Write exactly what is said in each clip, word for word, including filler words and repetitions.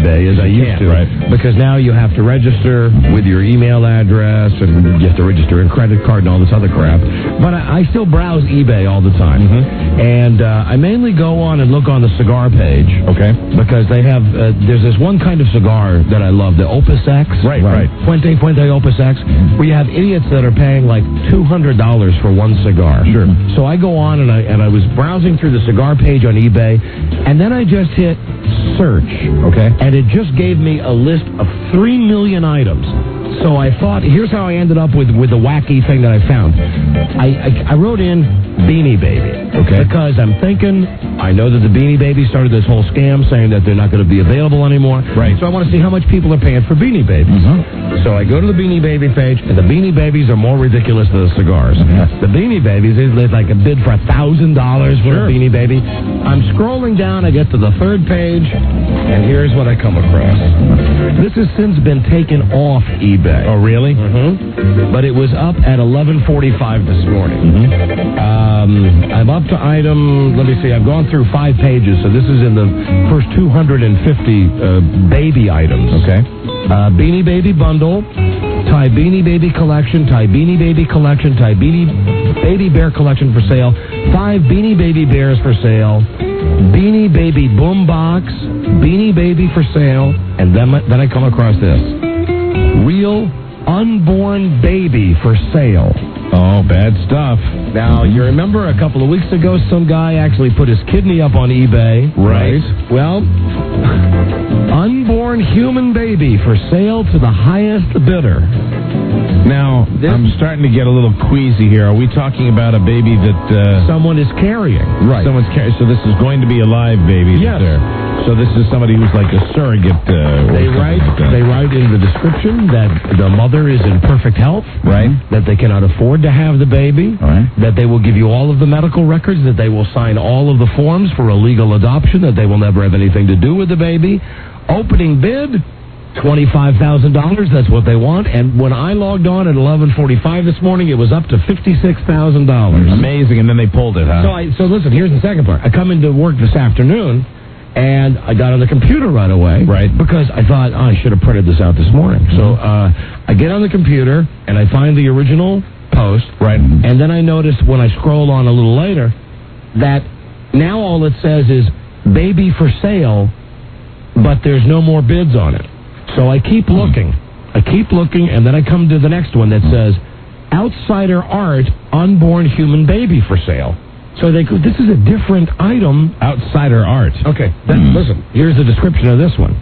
eBay as I used to, right. because now you have to register with your email address, and you have to register a credit card and all this other crap. But I, I still browse eBay all the time, mm-hmm. and uh, I mainly go on and look on the cigar page, okay, because they have uh, there's this one kind of cigar that I love, the Opus X, right, right, Fuente Fuente Opus X, where you have idiots that are paying like two hundred dollars for one cigar. Sure. So I go on and I and I was browsing through the cigar page on eBay, and then I just hit search. Okay. And it just gave me a list of three million items. So I thought, here's how I ended up with, with the wacky thing that I found. I, I, I wrote in Beanie Baby. Okay. Because I'm thinking, I know that the Beanie Baby started this whole scam saying that they're not going to be available anymore. Right. So I want to see how much people are paying for Beanie Babies. Mm-hmm. So I go to the Beanie Baby page, and the Beanie Babies are more ridiculous than the cigars. Mm-hmm. The Beanie Babies, they like a bid for one thousand dollars for sure. a Beanie Baby. I'm scrolling down, I get to the third page, and here's what I come across. This has since been taken off eBay. Oh, really? Mm-hmm. But it was up at eleven forty-five this morning. Mm-hmm. Um, I'm up to item, let me see, I've gone through five pages, so this is in the first two hundred fifty uh, baby items. Okay. Uh, Beanie Baby Bundle, Thai Beanie Baby Collection, Thai Beanie Baby Collection, Thai Beanie Baby Bear Collection for sale, five Beanie Baby Bears for sale, Beanie Baby Boombox, Beanie Baby for sale, and then, then I come across this. Real unborn baby for sale. Oh, bad stuff. Now, you remember a couple of weeks ago, some guy actually put his kidney up on eBay. Right. Well, unborn human baby for sale to the highest bidder. Now, This- I'm starting to get a little queasy here. Are we talking about a baby that... Uh, Someone is carrying. right. Someone's carrying. So this is going to be a live baby. Yes. There. So this is somebody who's like a surrogate. Uh, They or something write, like that. they write in the description that the mother is in perfect health. Right. That they cannot afford to have the baby. All right. That they will give you all of the medical records, that they will sign all of the forms for a legal adoption, that they will never have anything to do with the baby. Opening bid, twenty-five thousand dollars. That's what they want. And when I logged on at eleven forty-five this morning, it was up to fifty-six thousand dollars. Amazing, and then they pulled it, huh? So, I, so listen, here's the second part. I come into work this afternoon, and I got on the computer right away. Right. Because I thought, oh, I should have printed this out this morning. Mm-hmm. So uh, I get on the computer, and I find the original post. Right. And then I notice when I scroll on a little later that now all it says is baby for sale, but there's no more bids on it. So I keep looking. I keep looking, and then I come to the next one that says Outsider Art Unborn Human Baby for sale. So they go, this is a different item. Outsider Art. Okay, then, listen, here's the description of this one.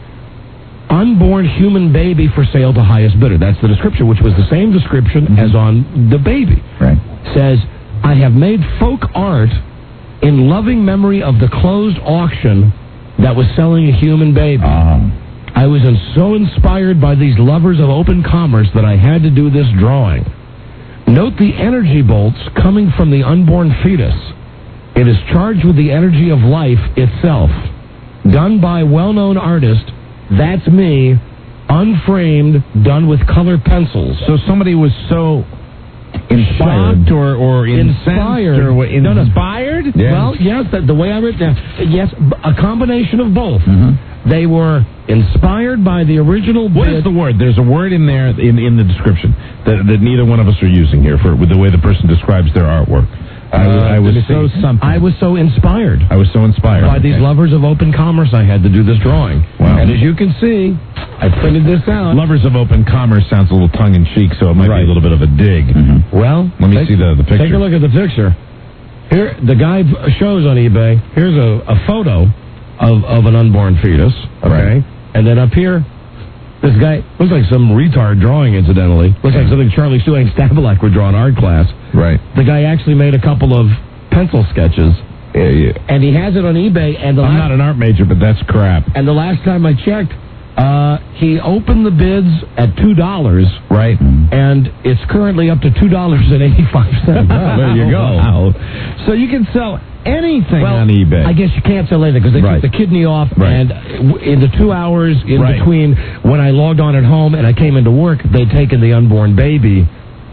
Unborn human baby for sale to highest bidder. That's the description, which was the same description mm-hmm. as on the baby. Right. Says, I have made folk art in loving memory of the closed auction that was selling a human baby. Um. I was so inspired by these lovers of open commerce that I had to do this drawing. Note the energy bolts coming from the unborn fetus. It is charged with the energy of life itself. Done by well-known artist, that's me, unframed, done with colored pencils. So somebody was so inspired Shocked or, or inspired. Or what, No, no. inspired? Yes. Well, yes, the, the way I wrote it down. Yes, a combination of both. Mm-hmm. They were inspired by the original What bid. is the word? There's a word in there in, in the description that, that neither one of us are using here for with the way the person describes their artwork. I was, Uh, I was let me so see. something. I was so inspired. I was so inspired. By these Okay. lovers of open commerce, I had to do this drawing. Wow. And as you can see, I printed this out. Lovers of open commerce sounds a little tongue-in-cheek, so it might Right. be a little bit of a dig. Mm-hmm. Well, let me take, see the, the picture. Take a look at the picture. Here, the guy shows on eBay, here's a, a photo of, of an unborn fetus, okay? Right. And then up here, this guy, looks like some retard drawing, incidentally. Looks like something Charlie Sue and Stabalak would draw in art class. Right. The guy actually made a couple of pencil sketches. Yeah, yeah. And he has it on eBay. And the I'm last, not an art major, but that's crap. And the last time I checked, uh, he opened the bids at two dollars. Right. And it's currently up to two dollars and eighty-five cents. Well, there you go. Wow. So you can sell anything well, on eBay. I guess you can't sell anything because they right. took the kidney off. Right. And in the two hours in right. between when I logged on at home and I came into work, they'd taken the unborn baby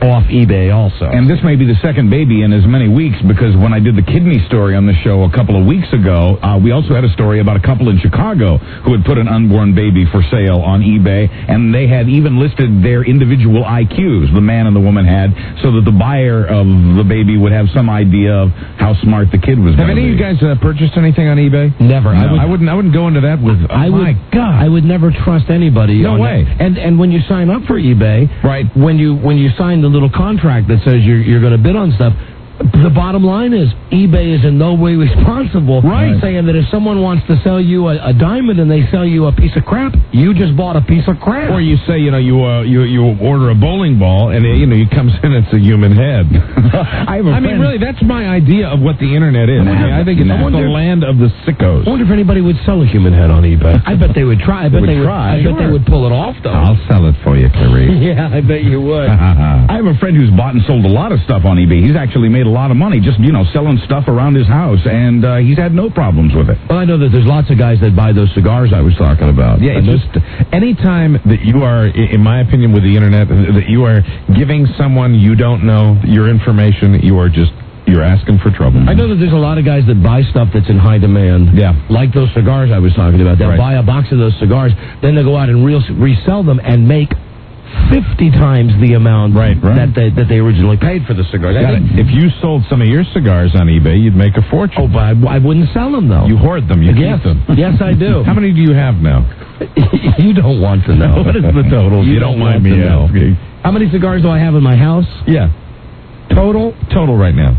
off eBay also. And this may be the second baby in as many weeks, because when I did the kidney story on the show a couple of weeks ago, uh, we also had a story about a couple in Chicago who had put an unborn baby for sale on eBay, and they had even listed their individual I Qs, the man and the woman had, so that the buyer of the baby would have some idea of how smart the kid was. Have any of you guys uh, purchased anything on eBay? Never. No. I, would, I wouldn't. I wouldn't go into that with. Oh I my would, God! I would never trust anybody. No on way. That. And and when you sign up for eBay, right? When you when you sign the little contract that says you're you're going to bid on stuff, the bottom line is eBay is in no way responsible. Right. Saying that if someone wants to sell you a, a diamond and they sell you a piece of crap, you just bought a piece of crap. Or you say, you know, you uh, you you order a bowling ball and it, you know, it comes in, it's a human head. I have a I mean, friend- really, that's my idea of what the internet is. I, mean, I think it's I wonder- the land of the sickos. I wonder if anybody would sell a human head on eBay. I bet they would try. I bet would they would. try. I bet they Sure. would pull it off, though. I'll sell it for you, Clarice. Yeah, I bet you would. I have a friend who's bought and sold a lot of stuff on eBay. He's actually made a lot of money just, you know, selling stuff around his house, and uh, he's had no problems with it. Well, I know that there's lots of guys that buy those cigars I was talking about. Yeah, it's I know- just any time that you are, i- in my opinion, with the internet, that you are giving someone you don't know your information, you are just you're asking for trouble. I know that there's a lot of guys that buy stuff that's in high demand. Yeah. Like those cigars I was talking about. They'll Right. buy a box of those cigars, then they'll go out and real, resell them and make fifty times the amount Right, right. that they that they originally paid for the cigars. I Got it. think- If you sold some of your cigars on eBay, you'd make a fortune. Oh, but I, I wouldn't sell them though. You hoard them. You yes, keep them. yes, I do. How many do you have now? You don't want to know. What is the total? You, You don't, don't mind want me to know. asking. How many cigars do I have in my house? Yeah. Total? Total right now.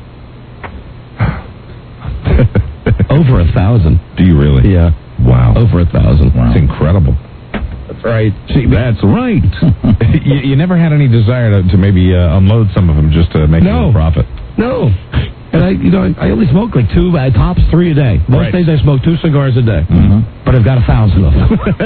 Over a thousand. Do you really? Yeah. Wow. Over a thousand. That's incredible. That's right. See, that's right. you, you never had any desire to, to maybe uh, unload some of them just to make No. a little profit? No. And I, you know, I only smoke like two, uh, tops three a day. Most Right. days I smoke two cigars a day. Mm-hmm. But I've got a thousand of them.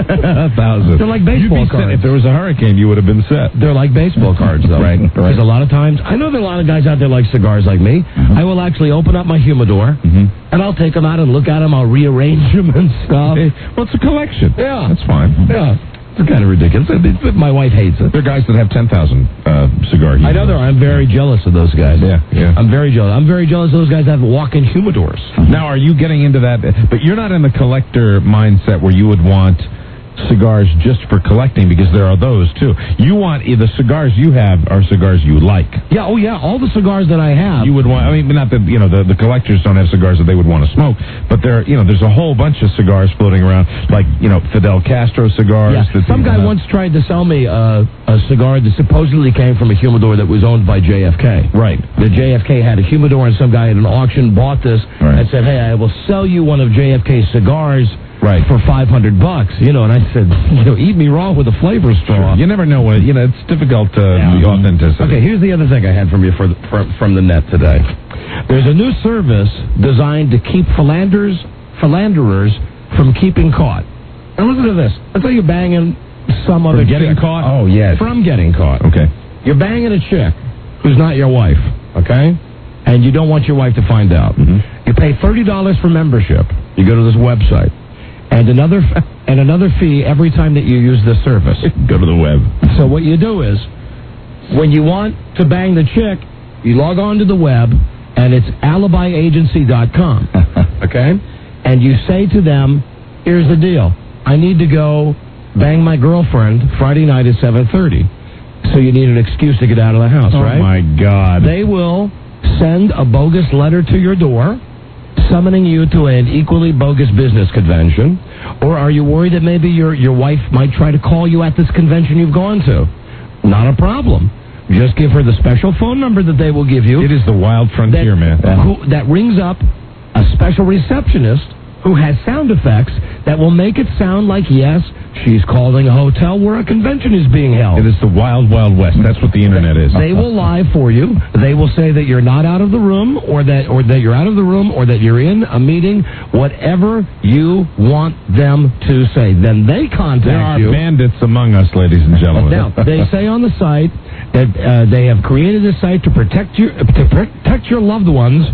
A thousand. They're like You'd baseball be set. cards. If there was a hurricane, you would have been set. They're like baseball cards, though. Right, right. Because a lot of times, I know there are a lot of guys out there like cigars like me. Mm-hmm. I will actually open up my humidor, Mhm. and I'll take them out and look at them. I'll rearrange them and stuff. Hey, well, it's a collection. Yeah. That's fine. Yeah. It's kind of ridiculous. But my wife hates it. There are guys that have ten thousand uh, cigar humidors. I know there are. I'm very jealous of those guys. Yeah, yeah. I'm very jealous. I'm very jealous of those guys that have walk-in humidors. Now, are you getting into that? But you're not in the collector mindset where you would want cigars just for collecting, because there are those too. You want the cigars you have are cigars you like. Yeah, oh yeah, all the cigars that I have. You would want. I mean, not that you know the, the collectors don't have cigars that they would want to smoke, but there, you know, there's a whole bunch of cigars floating around, like you know Fidel Castro cigars. Yeah, that some people guy have. once tried to sell me uh, a cigar that supposedly came from a humidor that was owned by J F K. Right. The J F K had a humidor, and some guy at an auction bought this Right. and said, "Hey, I will sell you one of J F K's cigars." Right. For five hundred bucks, you know, and I said, you know, eat me raw with a flavor straw. You never know what you know. It's difficult to Yeah. the authenticity. Okay, here's the other thing I had from you for the, from, from the net today. There's a new service designed to keep philanders, philanderers from keeping caught. Now listen to this. Let's say you're banging some other From getting chick. caught? Oh, yes. From getting caught. Okay. You're banging a chick who's not your wife, okay? And you don't want your wife to find out. Mm-hmm. You pay thirty dollars for membership. You go to this website. And another and another fee every time that you use this service. Go to the web. So what you do is, when you want to bang the chick, you log on to the web, and it's alibi agency dot com, okay? And you say to them, here's the deal. I need to go bang my girlfriend Friday night at seven thirty. So you need an excuse to get out of the house, Oh right? my God. They will send a bogus letter to your door, summoning you to an equally bogus business convention? Or are you worried that maybe your, your wife might try to call you at this convention you've gone to? Not a problem. Just give her the special phone number that they will give you. It is the wild frontier, that, man. Who, that rings up a special receptionist who has sound effects that will make it sound like, yes, she's calling a hotel where a convention is being held. It is the wild, wild west. That's what the internet is. They will lie for you. They will say that you're not out of the room, or that or that you're out of the room, or that you're in a meeting, whatever you want them to say. Then they contact There are you. bandits among us, ladies and gentlemen. Now, they say on the site that uh, they have created this site to protect your to protect your loved ones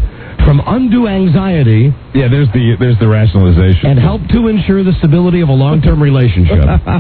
from undue anxiety Yeah, there's the there's the rationalization. and help to ensure the stability of a long-term relationship.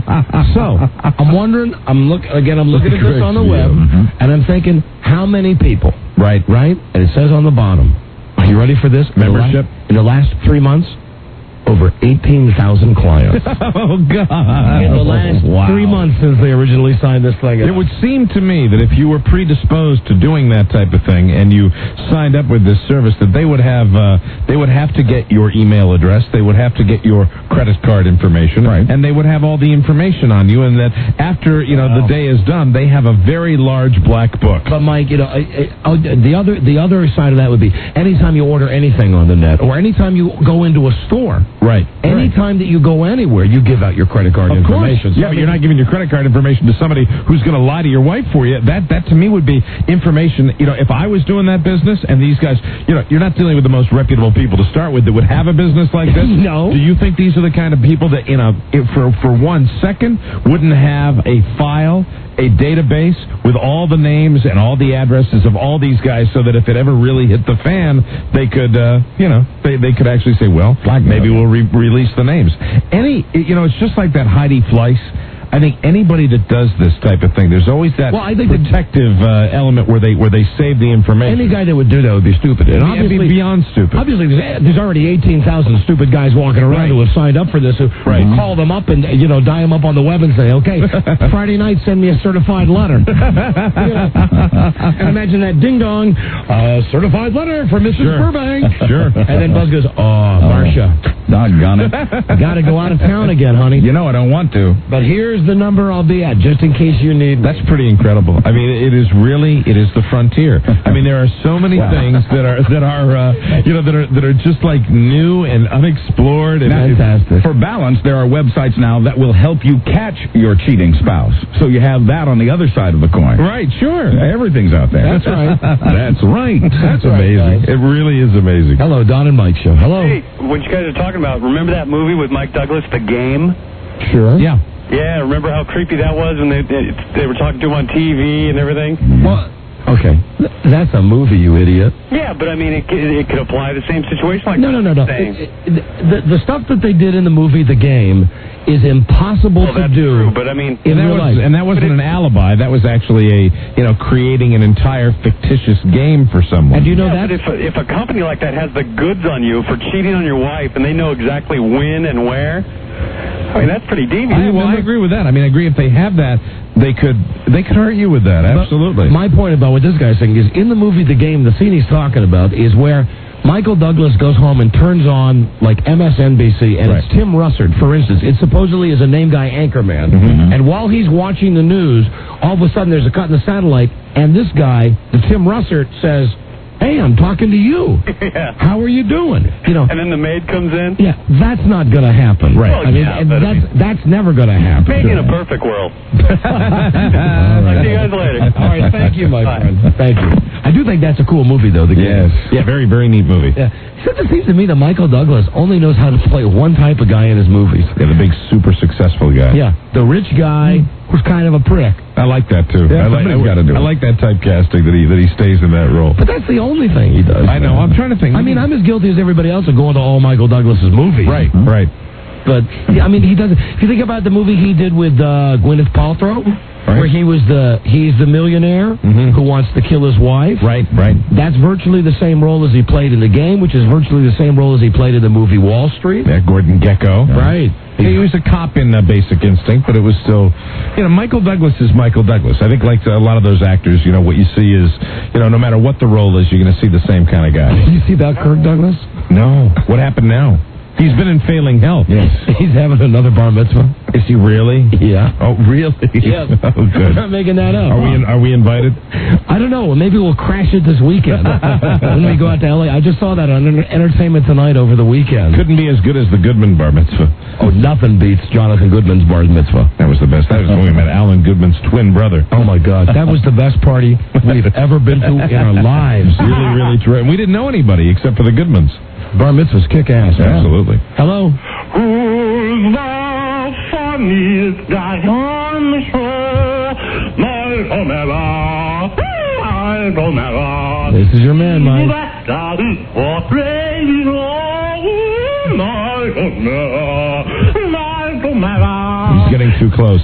So, I'm wondering, I'm look again, I'm looking at this on the web, and I'm thinking, how many people, Right. right? And it says on the bottom, are you ready for this? In the la- Membership? In the last three months, over eighteen thousand clients. Oh, God. In the last Wow. three months since they originally signed this thing. It would seem to me that if you were predisposed to doing that type of thing and you signed up with this service, that they would have uh, they would have to get your email address, they would have to get your credit card information, Right. and they would have all the information on you, and that after you know Wow. the day is done, they have a very large black book. But Mike, you know, I, I, the other the other side of that would be anytime you order anything on the net, or anytime you go into a store, Right. anytime that you go anywhere, you give out your credit card Of course. information. So, Yeah, I but mean, you're not giving your credit card information to somebody who's going to lie to your wife for you. That that to me would be information. You know, if I was doing that business and these guys, you know, you're not dealing with the most reputable people to start with that would have a business like this. No. Do you think these are the kind of people that, you know, if for for one second wouldn't have a file, a database with all the names and all the addresses of all these guys, so that if it ever really hit the fan, they could, uh, you know, they, they could actually say, well, maybe we'll re- release the names. Any, you know, it's just like that Heidi Fleiss. I think anybody that does this type of thing, there's always that Well, I think that- protective uh, element where they where they save the information. any guy that would do that would be stupid. And It'd obviously, be beyond stupid. obviously, there's, there's already eighteen thousand stupid guys walking around Right. who have signed up for this. Who, Right. who call them up and you know die them up on the web and say, okay, Friday night, send me a certified letter. You know, and imagine that ding dong, uh, certified letter for Missus Sure. Burbank. Sure. And then Buzz goes, oh, Marcia, Doggone it. got to go out of town again, honey. You know I don't want to. But here's the number I'll be at, just in case you need me. That's pretty incredible. I mean, it is really, it is the frontier. I mean, there are so many Wow. things that are that are uh, you know that are that are just like new and unexplored. And Now, Fantastic. For balance, there are websites now that will help you catch your cheating spouse. So you have that on the other side of the coin. Right, sure. Everything's out there. That's right. That's right. That's right, amazing. guys. It really is amazing. Hello, Don and Mike show. Hello. Hey, what you guys are talking about, remember that movie with Mike Douglas, The Game? Sure. Yeah. Yeah, remember how creepy that was when they they, they were talking to him on T V and everything? Well, okay. That's a movie, you idiot. Yeah, but I mean, it, it, it could apply to the same situation like No, no, no, no. Same. It- it- the, the stuff that they did in the movie The Game is impossible Well, to that's do true, but I mean, in And that, real was, life. and that wasn't an alibi. That was actually a, you know, creating an entire fictitious game for someone. And do you know yeah, that? but if, if a company like that has the goods on you for cheating on your wife and they know exactly when and where, I mean, that's pretty devious. I, well, I agree with that. I mean, I agree if they have that, they could they could hurt you with that. But Absolutely. My point about what this guy's saying is in the movie The Game, the scene he's talking about is where Michael Douglas goes home and turns on like M S N B C, and Right. it's Tim Russert, for instance. It supposedly is a name guy anchorman. Mm-hmm. And while he's watching the news, all of a sudden there's a cut in the satellite, and this guy, the Tim Russert, says, "Hey, I'm talking to you. Yeah. How are you doing?" You know. And then the maid comes in. Yeah, that's not going to happen. Right. I mean, Yeah, and but I that's that's never going to happen. Maybe in a perfect world. All See you guys later. All right, thank you, my Bye. friend. Thank you. I do think that's a cool movie, though. The Game. Yes. Yeah, very, very neat movie. Yeah. Except it seems to me that Michael Douglas only knows how to play one type of guy in his movies. Yeah, the big, super successful guy. Yeah, the rich guy who's kind of a prick. I like that, too. Yeah, I like, somebody's I, gotta do I it. like that typecasting that he that he stays in that role. But that's the only thing he does. I know. I'm trying to think. I mean, I'm as guilty as everybody else of going to all Michael Douglas's movies. Right, right. But, yeah, I mean, he doesn't. If you think about the movie he did with uh, Gwyneth Paltrow, Right. where he was the, he's the millionaire Mhm. who wants to kill his wife. Right, right. That's virtually the same role as he played in The Game, which is virtually the same role as he played in the movie Wall Street. Yeah, Gordon Gekko. Right. He, he was a cop in uh, Basic Instinct, but it was still, you know, Michael Douglas is Michael Douglas. I think like a lot of those actors, you know, what you see is, you know, no matter what the role is, you're going to see the same kind of guy. Did you see about Kirk Douglas? No. What happened now? He's been in Failing Health. Yes. He's having another bar mitzvah. Is he really? Yeah. Oh, really? Yes. Oh, good. I'm not making that up. Are we in, are we invited? I don't know. Maybe we'll crash it this weekend when we go out to L A. I just saw that on Enter- Entertainment Tonight over the weekend. Couldn't be as good as the Goodman bar mitzvah. Oh, nothing beats Jonathan Goodman's bar mitzvah. That was the best. That was when we met Alan Goodman's twin brother. Oh, my God. That was the best party we've ever been to in our lives. Really, really terrific. We didn't know anybody except for the Goodmans. Bar mitzvahs kick ass. man. Absolutely. Hello. Who's the funniest guy on the show? My Omega, my Omega. This is your man, Mike. The That is what rain on my my He's getting too close.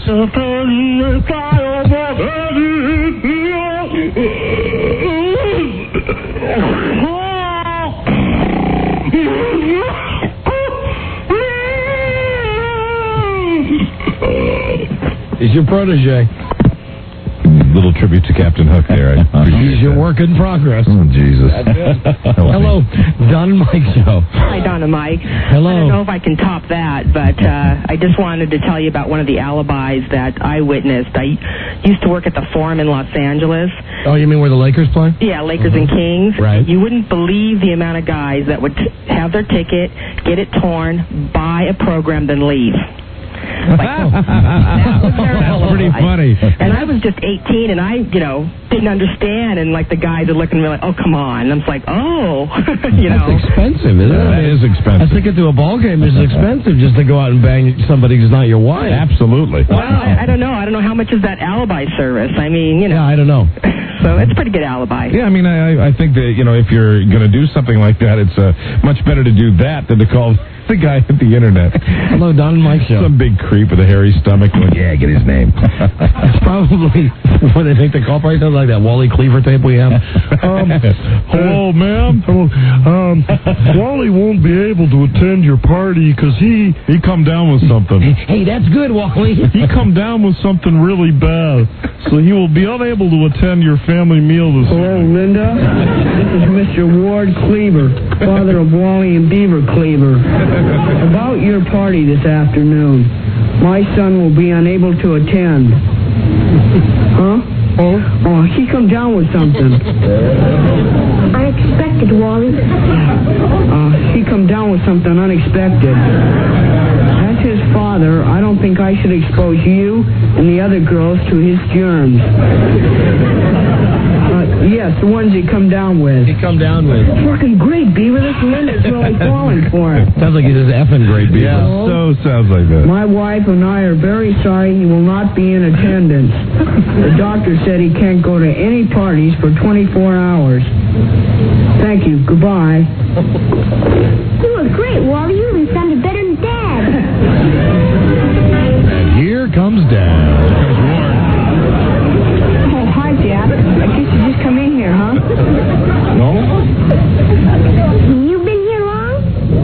He's your protege. Little tribute to Captain Hook there. I appreciate He's your that. work in progress. Oh, Jesus. Hello, Don and Mike Show. Hi, Don and Mike. Hello. I don't know if I can top that, but uh, I just wanted to tell you about one of the alibis that I witnessed. I used to work at the Forum in Los Angeles. Oh, you mean where the Lakers play? Yeah, Lakers and Kings. Right. You wouldn't believe the amount of guys that would t- have their ticket, get it torn, buy a program, then leave. Like, oh, that was their That's pretty alibi. funny. And I was just eighteen, and I, you know, didn't understand. And like the guys are looking at me like, "Oh, come on!" And I'm like, "Oh, you know." That's expensive, isn't it? That is expensive. A ticket to a ball game is expensive just to go out and bang somebody who's not your wife. Absolutely. Well, I, I don't know. I don't know how much is that alibi service. I mean, you know. Yeah, I don't know. So it's a pretty good alibi. Yeah, I mean, I, I think that, you know, if you're going to do something like that, it's uh, much better to do that than to call the guy at the internet. Hello, Don and Mike Show. Some big creep with a hairy stomach. Like, yeah, get his name. It's probably what they think the call price is, like that Wally Cleaver tape we have. Um, hello, ma'am. Hello. Um, Wally won't be able to attend your party because he he come down with something. Hey, that's good, Wally. He come down with something really bad, so he will be unable to attend your family meal this Hello, evening. Linda. This is Mister Ward Cleaver, father of Wally and Beaver Cleaver. About your party this afternoon, my son will be unable to attend. Huh? Oh? Oh, he come down with something. Unexpected, Wally. Uh, he come down with something unexpected. That's his father. I don't think I should expose you and the other girls to his germs. Uh, yes, the ones he come down with. He come down with. Fucking great, Beaver. This Linda's really falling for it. Sounds like he's just effing great, Beaver. Yeah, so sounds like that. My wife and I are very sorry he will not be in attendance. The doctor said he can't go to any parties for twenty-four hours. Thank you. Goodbye. You were great, Wally. You even sounded better than Dad. And here comes Dad. Oh, hi, Dad. I guess you just come in here, huh? No? You been here long?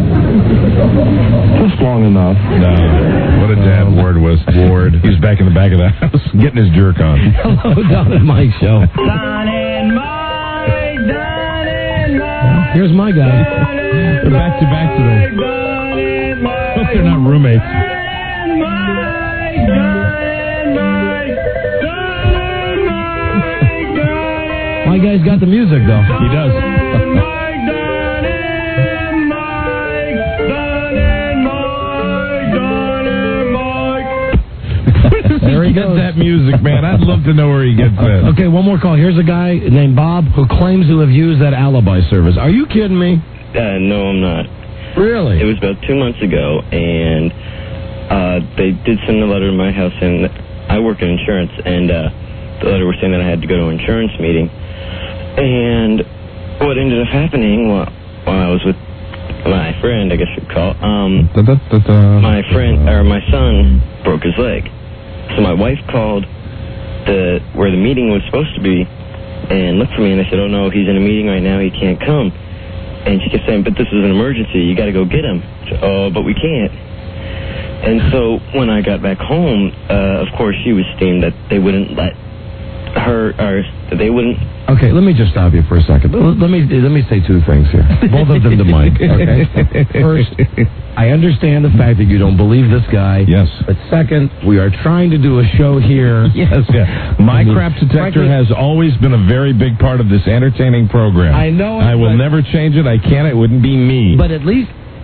Just long enough. No. What a dad Ward was. Ward. He was back in the back of the house getting his jerk on. Hello, Don and Mike Show. Don and Mike, Don and Mike. Here's my guy. They're back to back today. Don and Mike. Hope they're not roommates. Don and Mike, Don and Mike, Don and Mike, Don and My guy's got the music, though. He does. Mike, Don and Mike, Don and Mike, Don and Mike. There he Get goes. that music, man. I'd love to know where he gets that. Okay, one more call. Here's a guy named Bob who claims to have used that alibi service. Are you kidding me? Uh, no, I'm not. Really? It was about two months ago, and uh, they did send a letter to my house, and I work in insurance, and uh, the letter was saying that I had to go to an insurance meeting. And what ended up happening while, while I was with my friend, I guess you'd call, um, Da-da-da-da. my friend, or my son broke his leg. So my wife called the where the meeting was supposed to be and looked for me, and they said, oh, no, he's in a meeting right now, he can't come. And she kept saying, but this is an emergency, you got to go get him. So, oh, but we can't. And so when I got back home, uh, of course, she was steamed that they wouldn't let her, or that they wouldn't. Okay, let me just stop you for a second. Let let me let me say two things here. Both of them to Mike. Okay. First, I understand the fact that you don't believe this guy. Yes. But second, we are trying to do a show here. Yes, yeah. My I mean, crap detector frankly- has always been a very big part of this entertaining program. I know it, I will but- never change it. I can't. It wouldn't be me. But at least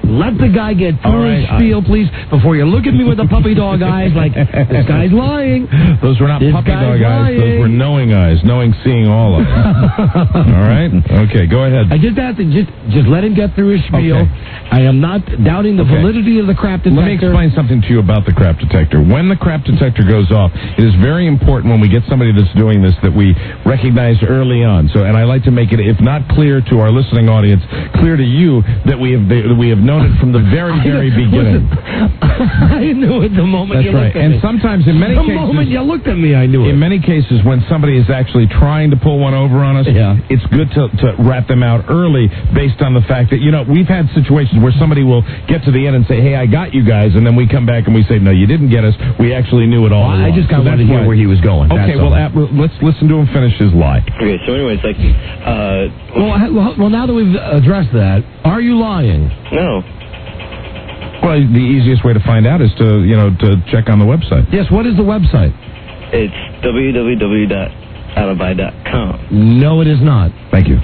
let the guy get All through right, his spiel, please, before you look at me with the puppy dog eyes like, this guy's lying. Those were not This puppy guy's dog eyes. Those lying. were knowing eyes, knowing, seeing all eyes. All right? Okay, go ahead. I just have to just, just let him get through his spiel. Okay. I am not doubting the Okay. validity of the crap detector. Let me explain something to you about the crap detector. When the crap detector goes off, it is very important when we get somebody that's doing this that we recognize early on. So, and I like to make it, if not clear to our listening audience, clear to you that we have that we have known it from the very, very beginning. I knew it the moment That's you right. looked at And me. sometimes, in many the cases, moment you looked at me, I knew it. in many cases, when somebody is actually trying to pull one over on us, Yeah. it's good to, to rat them out early based on the fact that, you know, we've had situations where somebody will get to the end and say, hey, I got you guys, and then we come back and we say, no, you didn't get us. We actually knew it all Well, I along. just kind of So wanted to that's hear why- where he was going. Okay, That's well, all. at, well, let's listen to him finish his lie. Okay, so anyways, like, uh, Well, ha- well, well, now that we've addressed that, are you lying? no. Well, the easiest way to find out is to, you know, to check on the website. Yes, what is the website? It's w w w dot alibi dot com. No, it is not. Thank you.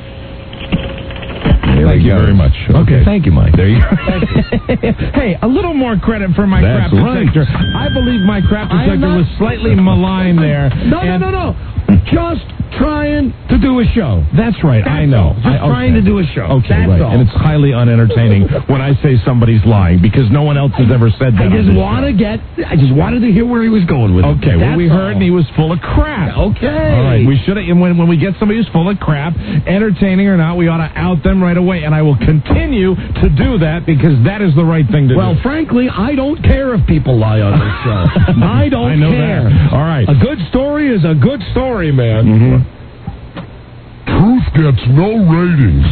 There Thank we you go. very much. Okay, thank you, Mike. There you go. Hey, a little more credit for my That's crap right. detector. I believe my crap I am detector not- was slightly malign there. No, and- no, no, no. Just trying to do a show. That's right. That's I know. all. Just I, okay. trying to do a show. Okay, That's right. all. And it's highly unentertaining when I say somebody's lying because no one else has ever said that. I just on this want to show. get. I just wanted to hear where he was going with it. Okay, well, That's we heard all. and he was full of crap. Okay. All right, we should have. When when we get somebody who's full of crap, entertaining or not, we ought to out them right away. And I will continue to do that because that is the right thing to Well, do. frankly, I don't care if people lie on this show. I don't I know care. that. All right. A good story is a good story, man. Mhm. Truth gets no ratings.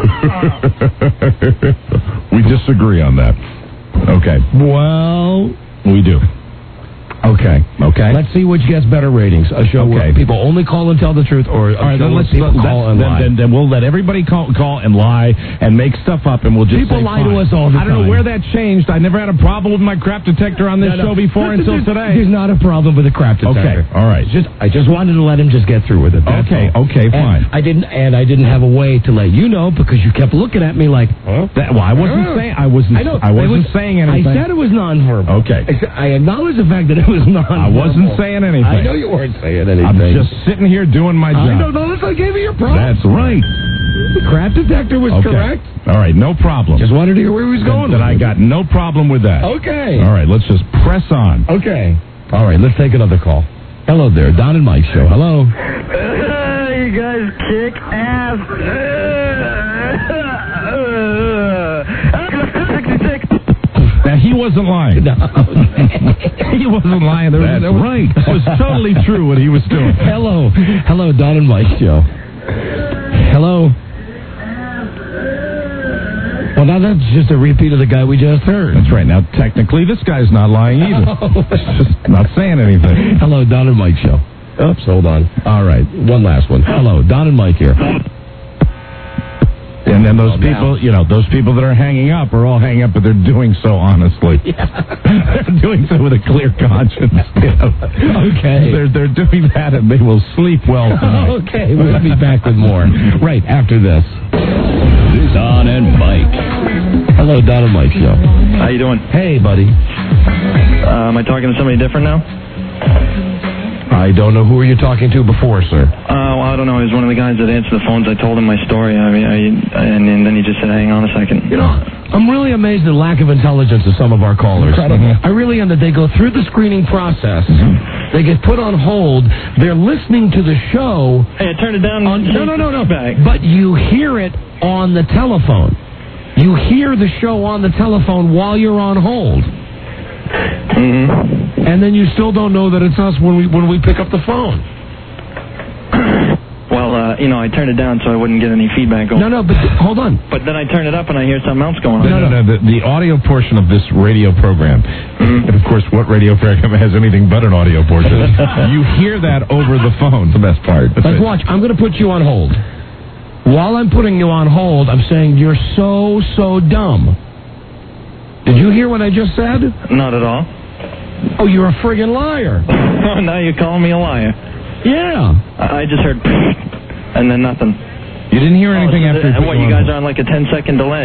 We disagree on that. Okay. Well, We do. Okay. Okay. let's see which gets better ratings. A show where Okay. people only call and tell the truth, or a All right, show then where let's people let, call let's- and then, lie. then, then we'll let everybody call, call and lie and make stuff up, and we'll just People say, lie to fine. us all the I don't know time. where that changed. I never had a problem with my crap detector on this No, no. show before There's- until there's- today. There's not a problem with the crap detector. Okay, all right. It's just I just wanted to let him just get through with it. That's Okay, all. okay, And fine. I didn't, and I didn't have a way to let you know because you kept looking at me like, huh? That, well, I wasn't Yeah. saying. I wasn't. I know. I wasn't It was- saying anything. I said it was nonverbal. Okay. I, said, I acknowledge the fact that it was nonverbal. I wasn't saying anything. I know you weren't saying anything. I'm just sitting here doing my job. I know. No, listen, I gave you your problem. That's right. The crap detector was Okay. correct. All right, no problem. Just wanted to hear where he was going. Then with I it. got no problem with that. Okay. All right, let's just press on. Okay. All right, let's take another call. Hello there, Don and Mike show. Hello. You guys kick ass. Now, he wasn't lying. No. He wasn't lying. There was, That's there was, right. It was totally true what he was doing. Hello. Hello, Don and Mike show. Hello. Well, now that's just a repeat of the guy we just heard. That's right. Now, technically, this guy's not lying either. He's just not saying anything. Hello, Don and Mike show. Oops, hold on. All right, one last one. Hello, Don and Mike here. And then those Oh, people, now. you know, those people that are hanging up are all hanging up, but they're doing so honestly. They're doing so with a clear conscience. You know? Okay. They're they're doing that, and they will sleep well tonight. Okay, we'll be back with more right after this. Don and Mike. Hello, Don and Mike show. How you doing? Hey, buddy. Uh, am I talking to somebody different now? I don't know who were you talking to before, sir. Uh, well, I don't know. He was one of the guys that answered the phones. I told him my story. I mean, I, and, and then he just said, "Hang on a second." You know, I'm really amazed at the lack of intelligence of some of our callers. Incredible. I really am that they go through the screening process. They get put on hold. They're listening to the show. Hey, I turned it down. On, no, no, no, no. Back. But you hear it on the telephone. You hear the show on the telephone while you're on hold. Mm-hmm. And then you still don't know that it's us when we when we pick up the phone. Well, uh, you know, I turned it down so I wouldn't get any feedback. No, no, but hold on. But then I turn it up and I hear something else going on. No, no, no. The, the audio portion of this radio program, Mm-hmm. and of course, what radio program has anything but an audio portion? You hear that over the phone. The best part. Let's watch. I'm going to put you on hold. While I'm putting you on hold, I'm saying you're so, so dumb. Did you hear what I just said? Not at all. Oh, you're a friggin' liar. Now you're calling me a liar. Yeah. I I just heard and then nothing. You didn't hear anything Oh, so after the, he put what, you you on guys hold. are on like a ten second delay.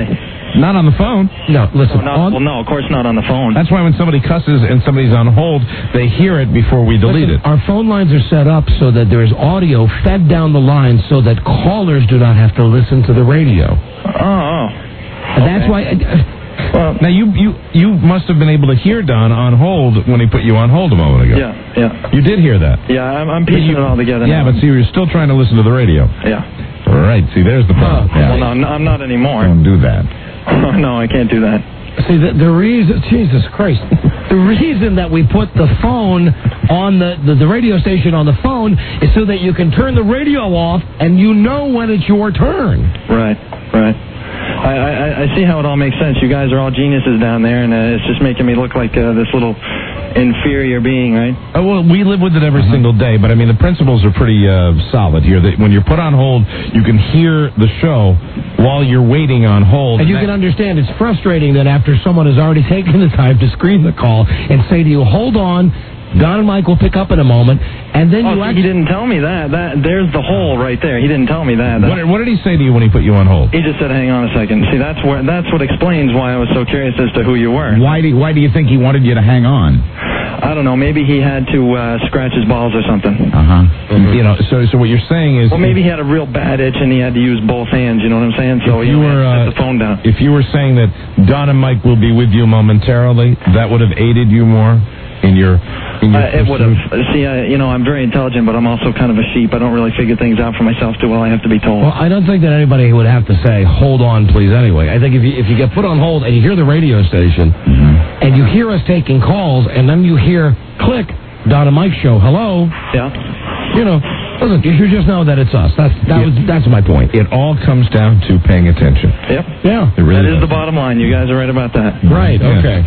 Not on the phone. No, listen. Oh, not, on, well, no, of course not on the phone. That's why when somebody cusses and somebody's on hold, they hear it before we delete listen, it. Our phone lines are set up so that there is audio fed down the line so that callers do not have to listen to the radio. Oh, oh. And that's why... Uh, Well, now you, you you must have been able to hear Don on hold when he put you on hold a moment ago. Yeah, yeah. You did hear that. Yeah, I'm, I'm piecing it all together Yeah, now. but see, you're still trying to listen to the radio. Yeah. All right. See, there's the problem. Oh, yeah. Well, no, I'm not anymore. Don't do that. Oh, no, I can't do that. See, the, the reason... Jesus Christ. The reason that we put the phone on the, the, the radio station on the phone is so that you can turn the radio off and you know when it's your turn. Right, right. I, I, I see how it all makes sense. You guys are all geniuses down there, and uh, it's just making me look like uh, this little inferior being, right? Oh, well, we live with it every uh-huh. single day, but I mean, the principles are pretty uh, solid here. That when you're put on hold, you can hear the show while you're waiting on hold. And you can understand it's frustrating that after someone has already taken the time to screen the call and say to you, hold on, Don and Mike will pick up in a moment, and then oh, you see, actually... he didn't tell me that. That There's the hole right there. He didn't tell me that. What, what did he say to you when he put you on hold? He just said, hang on a second. See, that's where that's what explains why I was so curious as to who you were. Why do, why do you think he wanted you to hang on? I don't know. Maybe he had to uh, scratch his balls or something. Uh-huh. Mm-hmm. You know, so so what you're saying is... Well, maybe he had a real bad itch and he had to use both hands, you know what I'm saying? So if you he were, had to uh, set the phone down. If you were saying that Don and Mike will be with you momentarily, that would have aided you more in your... In your uh, it would have. See, I, you know, I'm very intelligent, but I'm also kind of a sheep. I don't really figure things out for myself too well. I have to be told. Well, I don't think that anybody would have to say, hold on, please, anyway. I think if you, if you get put on hold and you hear the radio station mm-hmm. and you hear us taking calls and then you hear, click, Don and Mike show, hello. Yeah. You know, listen, you just know that it's us. That's that was that's my point. It all comes down to paying attention. Yep. Yeah. It really that is does. the bottom line. You guys are right about that. Right, yeah. okay.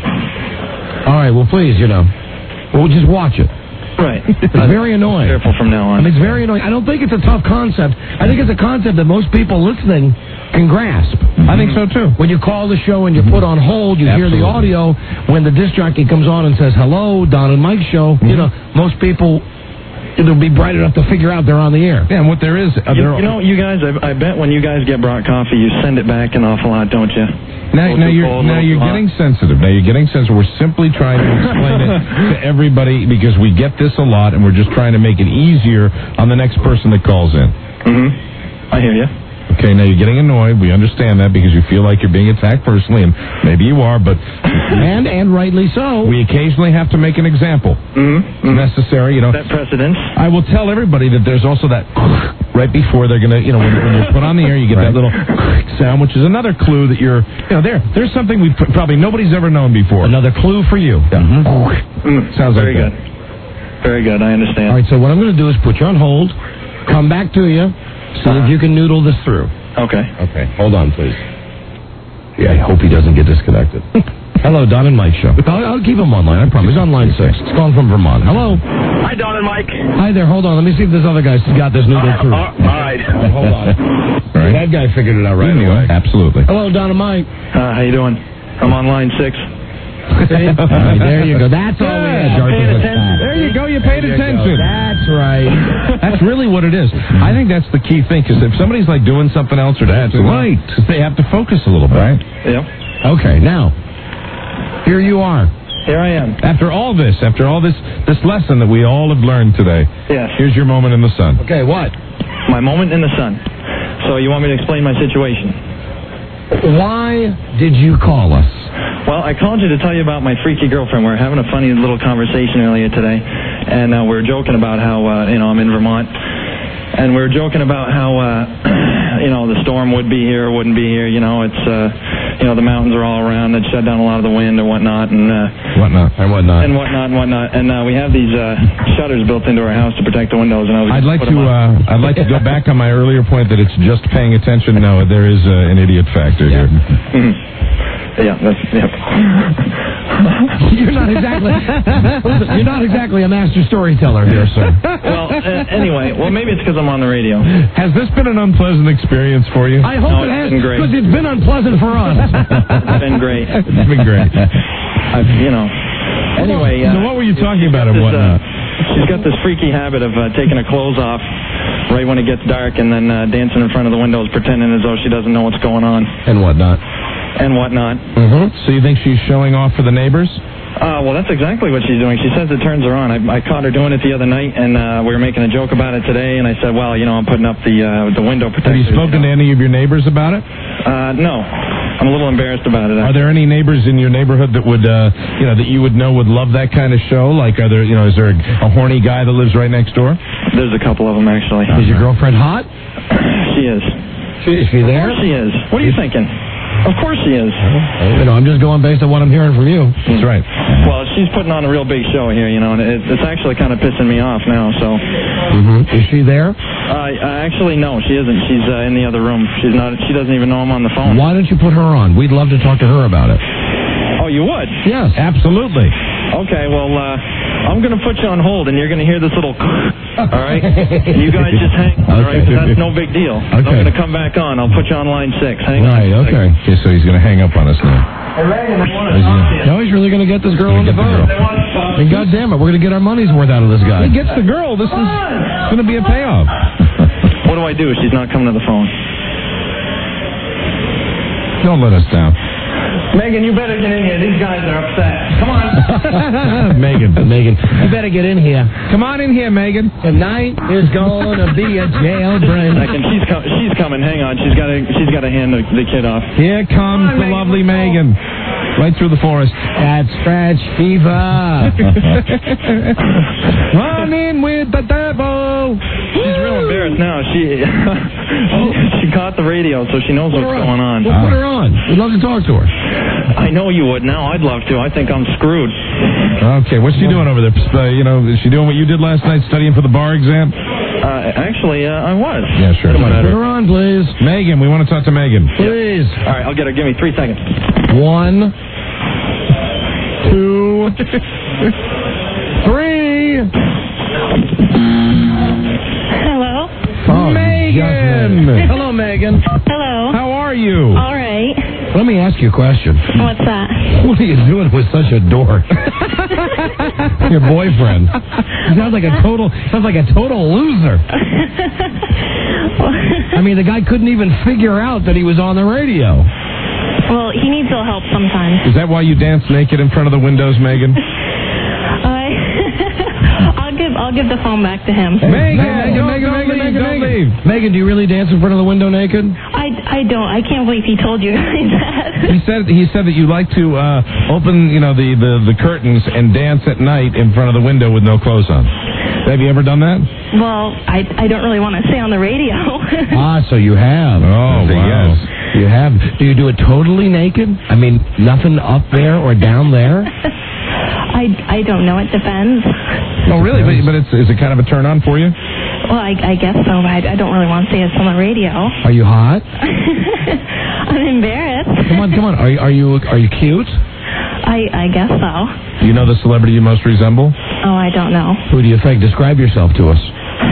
All right, well, please, you know, we'll just watch it. Right. It's very annoying. Careful from now on. I mean, it's very annoying. I don't think it's a tough concept. I think it's a concept that most people listening can grasp. Mm-hmm. I think so, too. When you call the show and you're put on hold, you Absolutely. hear the audio. When the disc jockey comes on and says, hello, Don and Mike show, mm-hmm. you know, most people... It'll be bright enough to figure out they're on the air. Yeah, and what there is... Uh, you, you know, you guys, I, I bet when you guys get brought coffee, you send it back an awful lot, don't you? Now, now you're, cold, now you're getting sensitive. Now you're getting sensitive. We're simply trying to explain it to everybody because we get this a lot, and we're just trying to make it easier on the next person that calls in. Mm-hmm. I hear you. Okay, now you're getting annoyed. We understand that because you feel like you're being attacked personally, and maybe you are, but... and and rightly so. We occasionally have to make an example. Mm-hmm. Necessary, you know. That precedence. I will tell everybody that there's also that right before they're going to, you know, when, when you're put on the air, you get right. that little sound, which is another clue that you're, you know, there. There's something we probably nobody's ever known before. Another clue for you. Yeah. Mm-hmm. Mm, Sounds very like good. Very good. I understand. All right, so what I'm going to do is put you on hold, come back to you, see uh-huh. if you can noodle this through. Okay. Okay. Hold on, please. Yeah, I hope he doesn't get disconnected. Hello, Don and Mike show. I'll, I'll keep him online, I promise. He's on line six. It's calling from Vermont. Hello. Hi, Don and Mike. Hi there. Hold on. Let me see if this other guy's got this noodle uh, through. Uh, all right. Oh, hold on. All right. That guy figured it out right anyway. away. Absolutely. Hello, Don and Mike. Uh, how you doing? I'm on line six. See? All right, there you go. That's all we had. There you go. You paid there attention. You That's right. That's really what it is. I think that's the key thing, because if somebody's like doing something else or that's right, they have to focus a little bit. Right. Yeah. Okay, now, here you are. Here I am. After all this, after all this, this lesson that we all have learned today. Yes. Here's your moment in the sun. Okay, what? My moment in the sun. So you want me to explain my situation? Why did you call us? Well, I called you to tell you about my freaky girlfriend. We were having a funny little conversation earlier today, and uh, we were joking about how, uh, you know, I'm in Vermont, and we were joking about how, uh, you know, the storm would be here or wouldn't be here. You know, it's, uh, you know, the mountains are all around. It shut down a lot of the wind and whatnot, and uh, whatnot and whatnot and whatnot and whatnot. And uh, we have these uh, shutters built into our house to protect the windows. And I was I'd like to, uh, I'd like to go back on my earlier point that it's just paying attention. No, there is uh, an idiot factor yeah. here. Mm-hmm. Yeah, that's, yeah. You're not exactly listen, you're not exactly a master storyteller here, sir. Well, uh, anyway, well, maybe it's because I'm on the radio. Has this been an unpleasant experience for you? I hope no, it has, because it's been unpleasant for us. It's been great. It's been great. I've, you know. Anyway. Uh, so what were you talking about and whatnot? Uh, she's got this freaky habit of uh, taking her clothes off right when it gets dark and then uh, dancing in front of the windows, pretending as though she doesn't know what's going on. And whatnot. and whatnot. Mm-hmm. So you think she's showing off for the neighbors? Uh, well, that's exactly what she's doing. She says it turns her on. I, I caught her doing it the other night, and uh, we were making a joke about it today, and I said, well, you know, I'm putting up the uh, the window protector. Have you spoken you know? to any of your neighbors about it? Uh, no. I'm a little embarrassed about it. Are there any neighbors in your neighborhood that would, uh, you know, that you would know would love that kind of show? Like, are there, you know, is there a, a horny guy that lives right next door? There's a couple of them, actually. Is your girlfriend hot? She is. Is she there? Of course she is. What are you thinking? Of course she is. You know, I'm just going based on what I'm hearing from you. That's right. Well, she's putting on a real big show here, you know, and it, it's actually kind of pissing me off now, so. Mm-hmm. Is she there? Uh, uh, actually, no, she isn't. She's uh, in the other room. She's not. She doesn't even know I'm on the phone. Why don't you put her on? We'd love to talk to her about it. Oh, you would? Yes. Absolutely. Okay, well, uh, I'm going to put you on hold, and you're going to hear this little, all right? You guys just hang, all right? That's no big deal. Okay. I'm going to come back on. I'll put you on line six. Hang Right, on. okay. Okay, so he's going to hang up on us now. Hey, Reagan, I want to talk to you. No, he's really going to get this girl on the phone. And God damn it, we're going to get our money's worth out of this guy. He gets the girl. This is going to be a payoff. What do I do if she's not coming to the phone? Don't let us down. Megan, you better get in here. These guys are upset. Come on. Megan. Megan, you better get in here. Come on in here, Megan. Tonight is going to be a jailbreak. Second, she's com- she's coming. Hang on. She's got to she's got to hand the, the kid off. Here comes on, the Megan, lovely let's go. Megan. Right through the forest. That's scratch fever. Run in with the devil. She's real embarrassed now. She she, she caught the radio, so she knows what's going on. Well, put her on. We'd love to talk to her. I know you would. Now I'd love to. I think I'm screwed. Okay, what's she doing over there? Uh, you know, is she doing what you did last night, studying for the bar exam? Uh, actually, uh, I was. Yeah, sure. Come on, put her on, please. Megan, we want to talk to Megan. Please. All right, I'll get her. Give me three seconds. One, two, three. Hello. Oh, Megan. Hello, Megan. Hello. How are you? All right. Let me ask you a question. What's that? What are you doing with such a dork? Your boyfriend. He sounds like a total sounds like a total loser. I mean, the guy couldn't even figure out that he was on the radio. Well, he needs a little help sometimes. Is that why you dance naked in front of the windows, Megan? I, I'll give I'll give the phone back to him. Megan, Megan, don't, Megan, don't Megan, leave, Megan, don't Megan. leave. Megan, do you really dance in front of the window naked? I, I don't. I can't believe he told you guys that. He said he said that you like to uh, open, you know, the, the, the curtains and dance at night in front of the window with no clothes on. Have you ever done that? Well, I I don't really want to say on the radio. Ah, so you have. Oh, Yes. wow. You have. Do you do it totally naked? I mean, nothing up there or down there? I, I don't know. It depends. Oh, really? But, but it's is it kind of a turn on for you? Well, I, I guess so, but I, I don't really want to say it's on the radio. Are you hot? I'm embarrassed. Come on, come on. Are you are you are you cute? I I guess so. Do you know the celebrity you most resemble? Oh, I don't know. Who do you think? Describe yourself to us.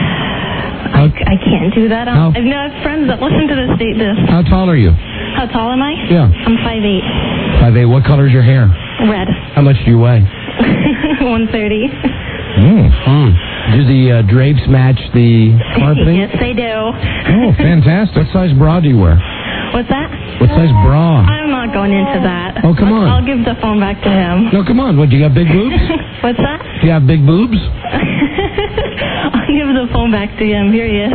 I, I can't do that. How- I've no friends that listen to this. Date this. How tall are you? How tall am I? Yeah. I'm five eight. Five eight. What color is your hair? Red. How much do you weigh? one thirty. Mm. Do the uh, drapes match the carpeting? Yes, they do. Oh, fantastic. What size bra do you wear? What's that? What size bra? I'm not going into that. Oh, come I'll, on. I'll give the phone back to him. No, come on. What, do you got big boobs? What's that? Do you have big boobs? I'll give the phone back to him. Here he is.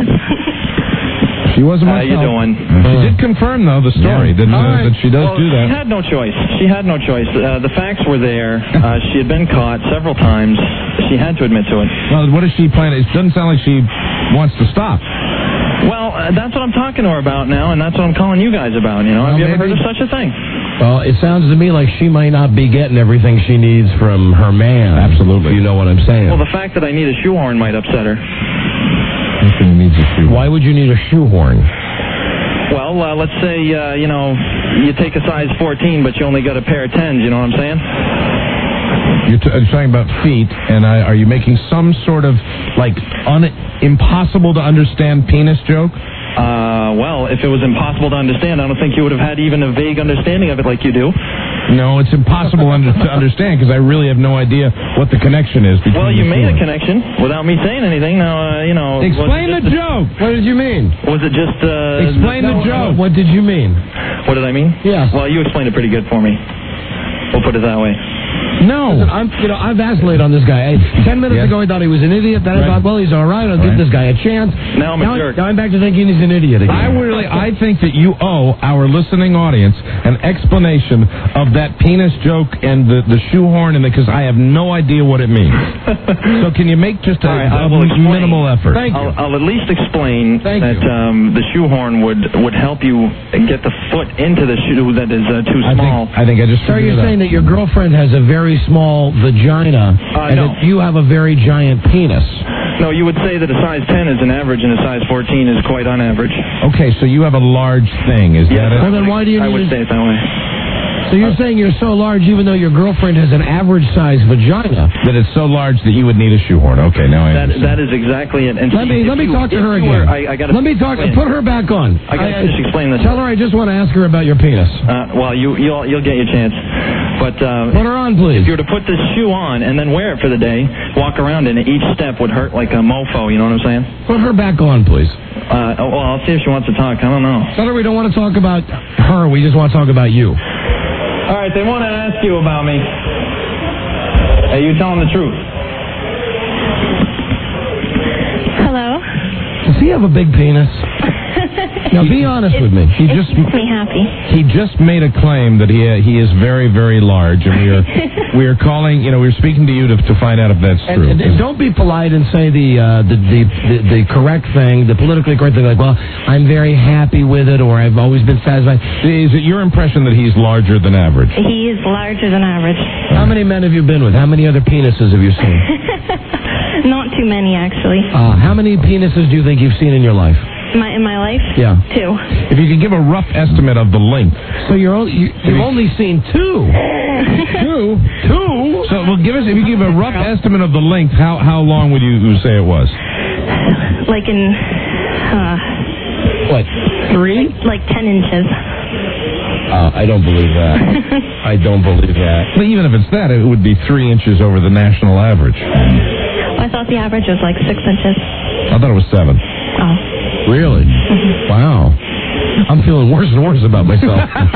She wasn't How myself. you doing? She did confirm, though, the story, Yeah. didn't, All uh, right. that she does Well, do that. She had no choice. She had no choice. Uh, the facts were there. Uh, she had been caught several times. She had to admit to it. Well, what is she planning? It doesn't sound like she wants to stop. Well, uh, that's what I'm talking to her about now, and that's what I'm calling you guys about. You know, Well, have you ever maybe- heard of such a thing? Well, it sounds to me like she might not be getting everything she needs from her man. Absolutely. You know what I'm saying? Well, the fact that I need a shoehorn might upset her. I think needs a shoe. Why would you need a shoehorn? Well, uh, let's say, uh, you know, you take a size fourteen, but you only got a pair of tens, you know what I'm saying? You're, t- you're talking about feet, and I, are you making some sort of, like, un- impossible to understand penis joke? Uh, well, if it was impossible to understand, I don't think you would have had even a vague understanding of it like you do. No, it's impossible under, to understand because I really have no idea what the connection is between Well, you the made two. a connection without me saying anything. Now, uh, you know... Explain was the it just joke. What did you mean? A, was it just... Uh, Explain the no, joke. What did you mean? What did I mean? Yes. Well, you explained it pretty good for me. We'll put it that way. No. Listen, I'm, you know, I vacillate on this guy. I, Ten minutes Yes. ago, I thought he was an idiot. Then I Right. thought, well, he's all right. I'll Right. give this guy a chance. Now I'm a now, jerk. now I'm back to thinking he's an idiot again. I really, I think that you owe our listening audience an explanation of that penis joke and the, the shoehorn, and because I have no idea what it means. So can you make just a, All right, I a will explain. minimal effort? Thank you. I'll, I'll at least explain Thank that you. um, the shoehorn would, would help you get the foot into the shoe that is uh, too I small. think, I think I just So figured you're it out. saying that your girlfriend has a very small vagina, Uh, and no. that you have a very giant penis. No, you would say that a size ten is an average and a size fourteen is quite unaverage. Okay, so you have a large thing, is that it? Well, then why do you I need would to- say it that way. So you're saying you're so large even though your girlfriend has an average-sized vagina. That it's so large that you would need a shoehorn. Okay, now I That, understand. that is exactly it. And Let see, me if let me you- talk to if her you again. were- I, I gotta let me talk. explain. Put her back on. I got to finish explaining this. Tell her I just want to ask her about your penis. Uh, well, you, you'll, you'll get your chance. But uh, Put her on, please. if you were to put this shoe on and then wear it for the day, walk around in it, each step would hurt like a mofo, you know what I'm saying? Put her back on, please. Uh, oh, well, I'll see if she wants to talk. I don't know. Tell her we don't want to talk about her. We just want to talk about you. All right, they want to ask you about me. Hey, you telling the truth? Hello? Does he have a big penis? Now, be honest with me. He It just makes me happy. he just made a claim that he uh, he is very very large, and we are we are calling. You know, we're speaking to you to to find out if that's And, true. and, and don't be polite and say the, uh, the, the the the correct thing, the politically correct thing, like, well, I'm very happy with it, or I've always been satisfied. Is it your impression that he's larger than average? He is larger than average. How many men have you been with? How many other penises have you seen? Not too many, actually. Uh, how many penises do you think you've seen in your life? My, in my life? Yeah. Two. If you could give a rough estimate of the length. So you're only, you, you've only seen two. Two? Two? So, well, give us, if you give a rough estimate of the length, how how long would you say it was? Like in, uh, What, three? like ten inches. Uh, I don't believe that. I don't believe that. Well, even if it's that, it would be three inches over the national average. I thought the average was like six inches. I thought it was seven. Oh. Really? Wow. I'm feeling worse and worse about myself.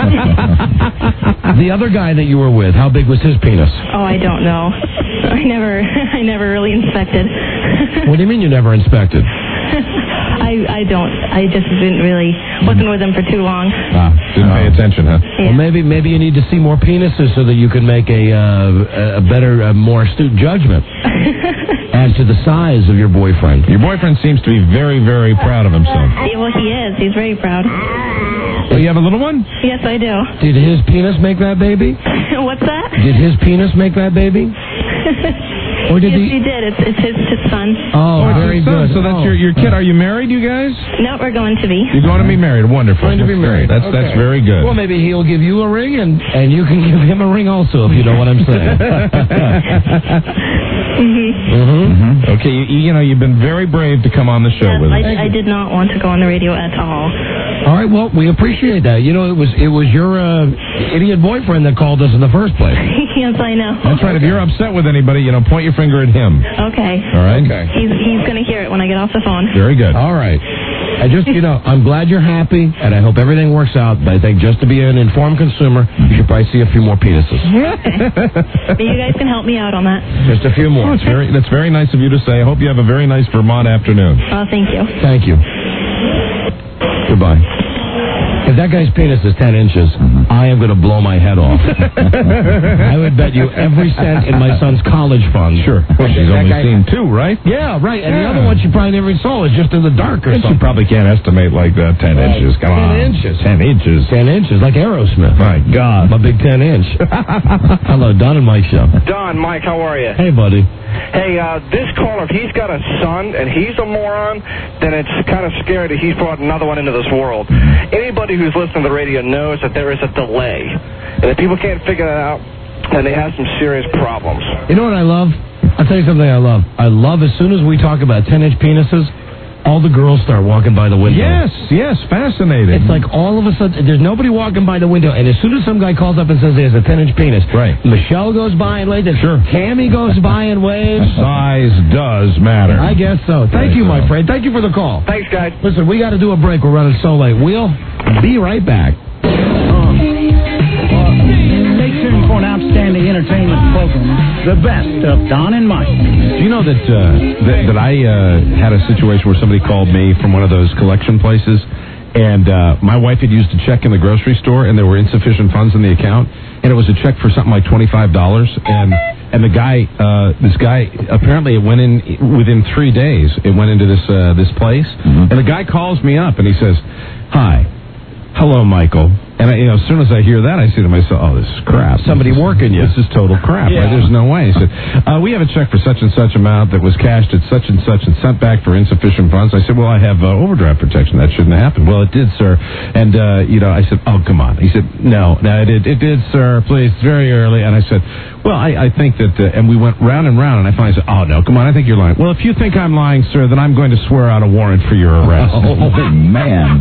The other guy that you were with, how big was his penis? Oh, I don't know. I never, I never really inspected. What do you mean you never inspected? I, I don't. I just didn't really, wasn't with him for too long. Ah, didn't pay attention, huh? Well, maybe maybe you need to see more penises so that you can make a uh, a better, uh, more astute judgment as to the size of your boyfriend. Your boyfriend seems to be very, very proud of himself. Yeah, well, he is. He's very proud. Oh, you have a little one? Yes, I do. Did his penis make that baby? What's that? Did his penis make that baby? Or did yes, he? he did. It's, it's his, his son. Oh, it's very his son. good. So that's Oh. your, your kid. Are you married, you guys? No, we're going to be. You're going to be married. Wonderful. Going to be That's married. great. That's Okay. that's very good. Well, maybe he'll give you a ring, and, and you can give him a ring also, if you know what I'm saying. Mm-hmm. Okay, you, you know, you've been very brave to come on the show Yes, with us. I, I did not want to go on the radio at all. All right, well, we appreciate that. You know, it was it was your uh, idiot boyfriend that called us in the first place. Yes, I know. That's right. If you're upset with anybody, you know, point your finger at him. Okay. All right? Okay. He's he's going to hear it when I get off the phone. Very good. All right. I just, you know, I'm glad you're happy, and I hope everything works out. But I think just to be an informed consumer, you should probably see a few more penises. Maybe you guys can help me out on that. Just a few Oh, more. that's very that's very nice of you to say. I hope you have a very nice Vermont afternoon. Oh, thank you. Thank you. Goodbye. If that guy's penis is ten inches, I am going to blow my head off. I would bet you every cent in my son's college fund. Sure. Well, she's That only guy- seen two, right? Yeah, right. And the Yeah. other one she probably never saw is just in the dark or And she something. probably can't estimate like that. Ten Right. inches. Come Ten on. inches. Ten inches. Ten inches, like Aerosmith. My God. I'm a big ten inch. Hello, Don and Mike show. Don, Mike, how are you? Hey, buddy. Hey, uh, this caller, if he's got a son and he's a moron, then it's kind of scary that he's brought another one into this world. Anybody who's listening to the radio knows that there is a delay. And if people can't figure that out, then they have some serious problems. You know what I love? I'll tell you something I love. I love as soon as we talk about ten inch penises, all the girls start walking by the window. Yes, yes, fascinating. It's like all of a sudden, there's nobody walking by the window, and as soon as some guy calls up and says he has a ten-inch penis, right. Michelle goes by and waves, sure. Tammy goes by and waves. Size does matter. I guess so. Thank you, my friend. Thank you for the call. Thanks, guys. Listen, we got to do a break. We're running so late. We'll be right back. Stay tuned for an outstanding entertainment program, the best of Don and Mike. Do you know that uh, that, that I uh, had a situation where somebody called me from one of those collection places, and uh, my wife had used a check in the grocery store, and there were insufficient funds in the account, and it was a check for something like twenty-five dollars, and and the guy, uh, this guy, apparently it went in within three days. It went into this uh, this place, mm-hmm. and the guy calls me up, and he says, "Hi, hello, Michael." And I, you know, as soon as I hear that, I say to myself, "Oh, this is crap. Somebody this is, working you. This is total crap. Yeah. Right? There's no way." He said, uh, "We have a check for such and such amount that was cashed at such and such and sent back for insufficient funds." I said, "Well, I have uh, overdraft protection. That shouldn't have happened." "Well, it did, sir." And uh, you know, I said, "Oh, come on." He said, "No, no, it did, it did, sir. Please, it's very early." And I said, "Well, I, I think that," uh, and we went round and round, and I finally said, "Oh no, come on, I think you're lying." "Well, if you think I'm lying, sir, then I'm going to swear out a warrant for your arrest." Oh man.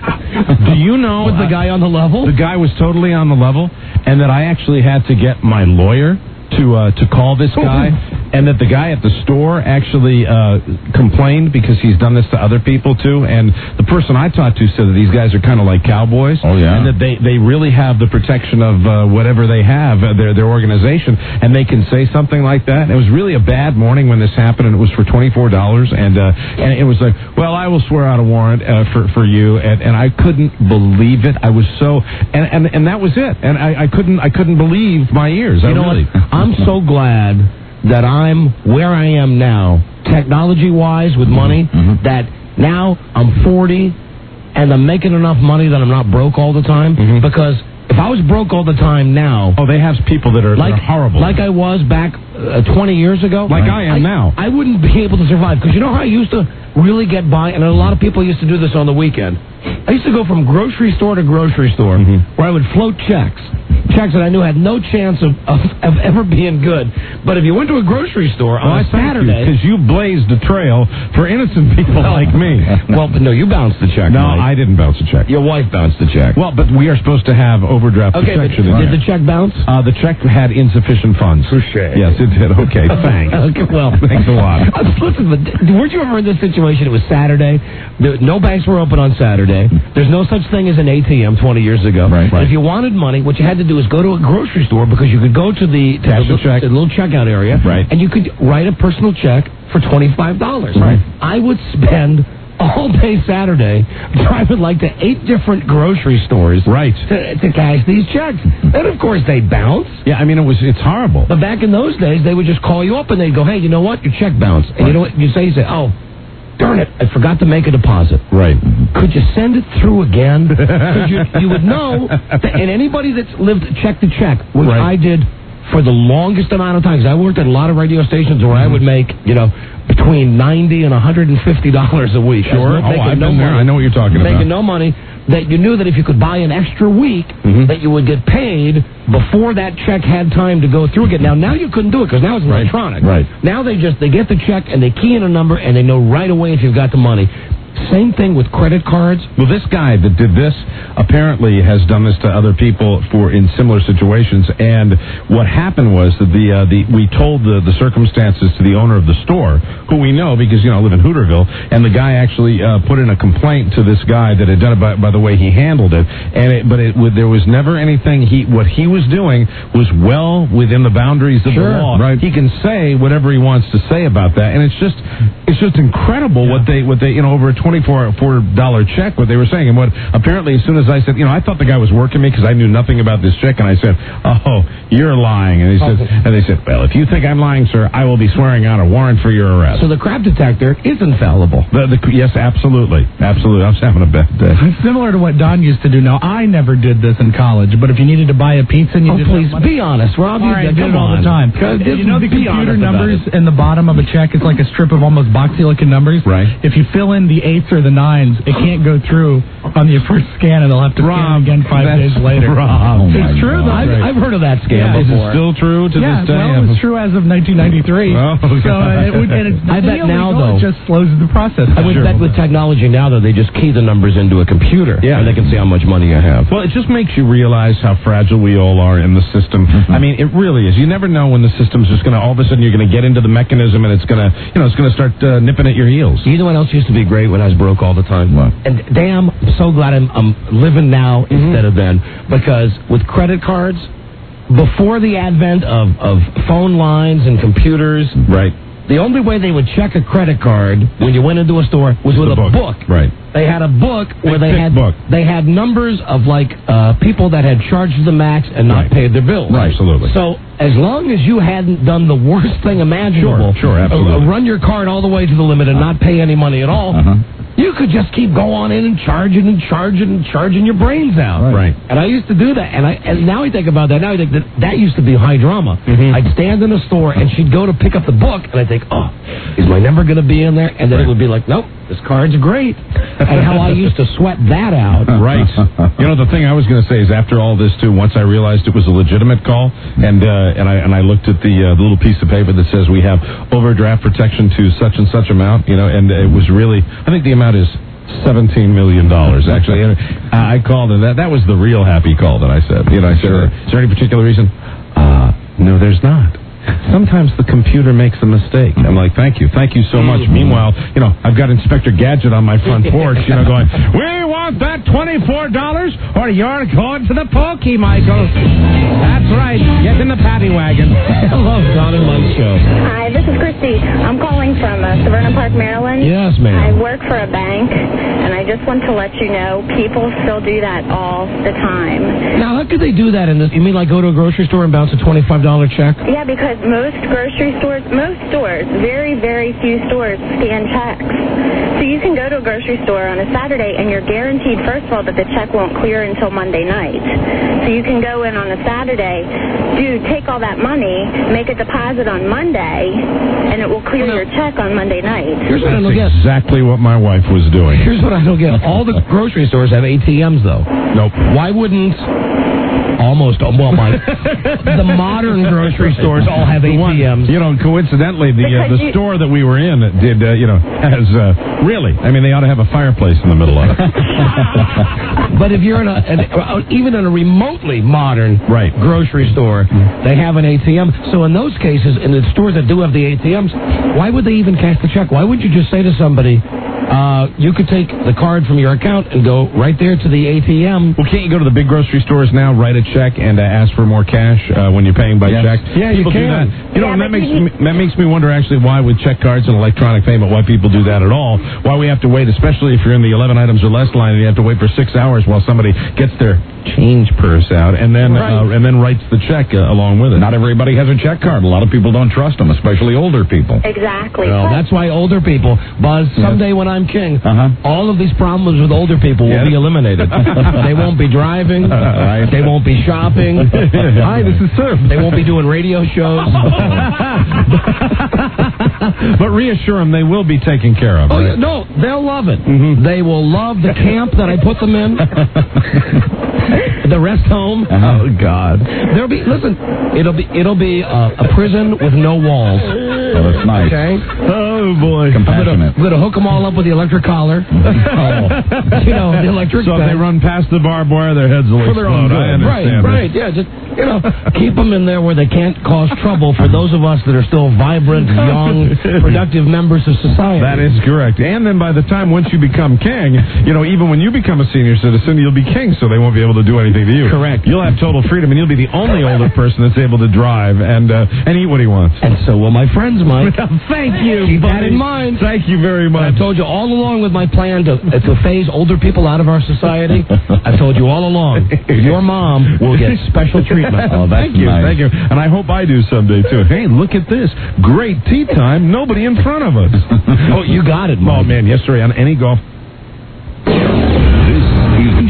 Do you know was the guy on the level? The guy was totally on the level, and that I actually had to get my lawyer to uh, to call this guy, and that the guy at the store actually uh, complained because he's done this to other people too. And the person I talked to said that these guys are kind of like cowboys, oh yeah, and that they, they really have the protection of uh, whatever they have, uh, their their organization, and they can say something like that. It was really a bad morning when this happened, and it was for twenty-four dollars, and uh, and it was like, "Well, I will swear out a warrant uh, for for you," and, and I couldn't believe it. I was so, and and, and that was it, and I, I couldn't I couldn't believe my ears. You I know really. what? I'm so glad that I'm where I am now, technology-wise, with money, mm-hmm. that now I'm forty and I'm making enough money that I'm not broke all the time. Mm-hmm. Because if I was broke all the time now... Oh, they have people that are, like, that are horrible. Like I was back uh, twenty years ago. Like I am I, now. I wouldn't be able to survive. Because you know how I used to really get by? And a lot of people used to do this on the weekend. I used to go from grocery store to grocery store, mm-hmm. where I would float checks. Checks that I knew had no chance of, of, of ever being good. But if you went to a grocery store well, on a Saturday... Because you, you blazed a trail for innocent people no. like me. Well, no, you bounced the check. No, Mike. I didn't bounce the check. Your wife bounced the check. Well, but we are supposed to have overdraft okay, protection. But in did there. the check bounce? Uh, the check had insufficient funds. Touche. Yes, it did. Okay, thanks. Okay, well, thanks a lot. Listen, but weren't you ever in this situation? It was Saturday. There, no banks were open on Saturday. There's no such thing as an A T M twenty years ago. Right, right. If you wanted money, what you had to do is go to a grocery store because you could go to the, to Cash the, the check. the little checkout area, right. and you could write a personal check for twenty-five dollars. Right. I would spend all day Saturday driving like to eight different grocery stores right. to, to cash these checks. And of course they bounce. Yeah, I mean, it was it's horrible. But back in those days, they would just call you up and they'd go, "Hey, you know what? Your check bounced." And right. you know what you say? You say, "Oh, darn it, I forgot to make a deposit." Right. Could you send it through again? Because you, you would know, that, and anybody that's lived check to check, which right. I did for the longest amount of time, because I worked at a lot of radio stations where mm-hmm. I would make, you know, between ninety and one hundred fifty dollars a week. Sure. No, oh, I've no been there. money, I know what you're talking making about. Making no money. That you knew that if you could buy an extra week, mm-hmm. that you would get paid before that check had time to go through again. Now, now you couldn't do it because now it's right. electronic. Right. Now they just they get the check and they key in a number and they know right away if you've got the money. Same thing with credit cards. Well, this guy that did this apparently has done this to other people for in similar situations. And what happened was that the uh, the we told the, the circumstances to the owner of the store, who we know because you know I live in Hooterville, and the guy actually uh, put in a complaint to this guy that had done it by, by the way he handled it. And it, but it, there was never anything. He what he was doing was well within the boundaries of sure, the law. Right. He can say whatever he wants to say about that, and it's just it's just incredible yeah. what they what they you know over a twenty-four dollar check, what they were saying. And what apparently, as soon as I said, you know, I thought the guy was working me because I knew nothing about this check, and I said, "Oh, you're lying." And he said, and they said, "Well, if you think I'm lying, sir, I will be swearing out a warrant for your arrest." So the crap detector is infallible. The, the, yes, absolutely, absolutely. I was having a bad day. Similar to what Don used to do. Now, I never did this in college, but if you needed to buy a pizza, and you oh, didn't please have money, be honest, Rob. all right, I did it all on. the time. You know the computer numbers in the bottom of a check? It's like a strip of almost boxy-looking numbers. Right. If you fill in the eights or the nines, it can't go through on the first scan, and they'll have to scan it again five days later. Rob. Oh it's true, though. I've, I've heard of that scam Yeah, Is before. it still true to yeah, this day? well, it was true as of nineteen ninety-three. Oh, so uh, it would, and it's I bet illegal, now, though- it just slows the process. I would down. bet with technology now, though, they just key the numbers into a computer. Yeah. And they can see how much money I have. Well, it just makes you realize how fragile we all are in the system. I mean, it really is. You never know when the system's just going to, all of a sudden, you're going to get into the mechanism and it's going to, you know, it's going to start uh, nipping at your heels. You know what else used to be great when I was broke all the time? What? And damn, I'm so glad I'm, I'm living now Mm-hmm. instead of then. Because with credit cards, before the advent of, of phone lines and computers, Right. the only way they would check a credit card when you went into a store was with The a book. book. Right. They had a book where they thick had book. they had numbers of like uh, people that had charged the max and not Right. paid their bills. Right, absolutely. So as long as you hadn't done the worst thing imaginable, Sure, sure, absolutely. uh, run your card all the way to the limit and not pay any money at all, Uh-huh. you could just keep going in and charging and charging and charging your brains out. Right. And I used to do that. And I and now I think about that. Now I think that that used to be high drama. Mhm. I'd stand in a store and she'd go to pick up the book and I'd think, oh, is my number going to be in there? And then it would be like, nope, this card's great. And how I used to sweat that out. Right. You know, the thing I was going to say is after all this, too, once I realized it was a legitimate call, and uh, and I and I looked at the, uh, the little piece of paper that says we have overdraft protection to such and such amount, you know, and it was really, I think the amount is seventeen million dollars, actually. And I called, and that, that was the real happy call that I said. You know, I said, Sure. is there any particular reason? Uh, no, there's not. Sometimes the computer makes a mistake. I'm like, thank you, thank you so much. Meanwhile, you know, I've got Inspector Gadget on my front porch, you know, going, we want that twenty-four dollars or you're going to the pokey, Michael. That's right. Get in the paddy wagon. Hello, Don and Mike Show. Hi, this is Christy. I'm calling from uh, Severna Park, Maryland. Yes, ma'am. I work for a bank, and I just want to let you know people still do that all the time. Now, how could they do that in this? You mean like go to a grocery store and bounce a twenty-five dollars check? Yeah, because most grocery stores, most stores, very, very few stores scan checks. So you can go to a grocery store on a Saturday, and you're guaranteed, first of all, that the check won't clear until Monday night. So you can go in on a Saturday, do take all that money, make a deposit on Monday, and it will clear your check on Monday night. Here's what I don't That's get. exactly what my wife was doing. Here's what I don't get. All the grocery stores have A T Ms, though. Nope. Why wouldn't almost, well, my, the modern grocery stores all have A T Ms? You know, coincidentally, the uh, Because the you- store that we were in did, uh, you know, has uh, really. I mean, they ought to have a fireplace in the middle of it. But if you're in a, an, uh, even in a remotely modern Right. grocery store, they have an A T M. So in those cases, in the stores that do have the A T Ms, why would they even cash the check? Why wouldn't you just say to somebody, uh, you could take the card from your account and go right there to the A T M? Well, can't you go to the big grocery stores now, write a check, and uh, ask for more cash uh, when you're paying by Yes. check? Yeah, you people do can. that. You know, Yeah, and that but makes you- me, that makes me wonder actually why with check cards and electronic payment, why people do that at all. Why we have to wait, especially if you're in the eleven items or less line, and you have to wait for six hours while somebody gets their change purse out and then Right. uh, and then writes the check uh, along with it. Not everybody has a check card. A lot of people don't trust them, especially older people. Exactly. Well, that's why older people, Buzz, someday when I'm king, Uh-huh. all of these problems with older people will Yes. be eliminated. They won't be driving. Right. They won't be shopping. Hi, this is Surf. They won't be doing radio shows. But reassure them they will be taken care of. Oh, right? yeah, no, they'll love it. Mhm. They will love the camp that I put them in. The rest home. Oh God! There'll be listen. It'll be it'll be uh, a prison with no walls. Oh, that's nice. Okay. Oh boy! I'm gonna, Compassionate. I'm gonna hook them all up with the electric collar. Oh. You know, the electric. So if they fence. run past the barbed wire, their heads will For their own explode. good. I understand. Right, right, yeah. Just, you know, keep them in there where they can't cause trouble for those of us that are still vibrant, young, productive members of society. That is correct. And then by the time once you become king, you know, even when you become a senior citizen, you'll be king, so they won't be able to do anything to you. Correct. You'll have total freedom, and you'll be the only older person that's able to drive and uh, and eat what he wants. And so will my friends, Mike. Thank you. Keep that buddy. in mind. Thank you very much. I've told you all along with my plan to, uh, to phase older people out of our society. I've told you all along, your mom will get special treatment. Oh, that's thank you, nice. thank you. And I hope I do someday, too. Hey, look at this. Great tea time. Nobody in front of us. Oh, you got it, Mike. Oh, man, yesterday on any golf. This is the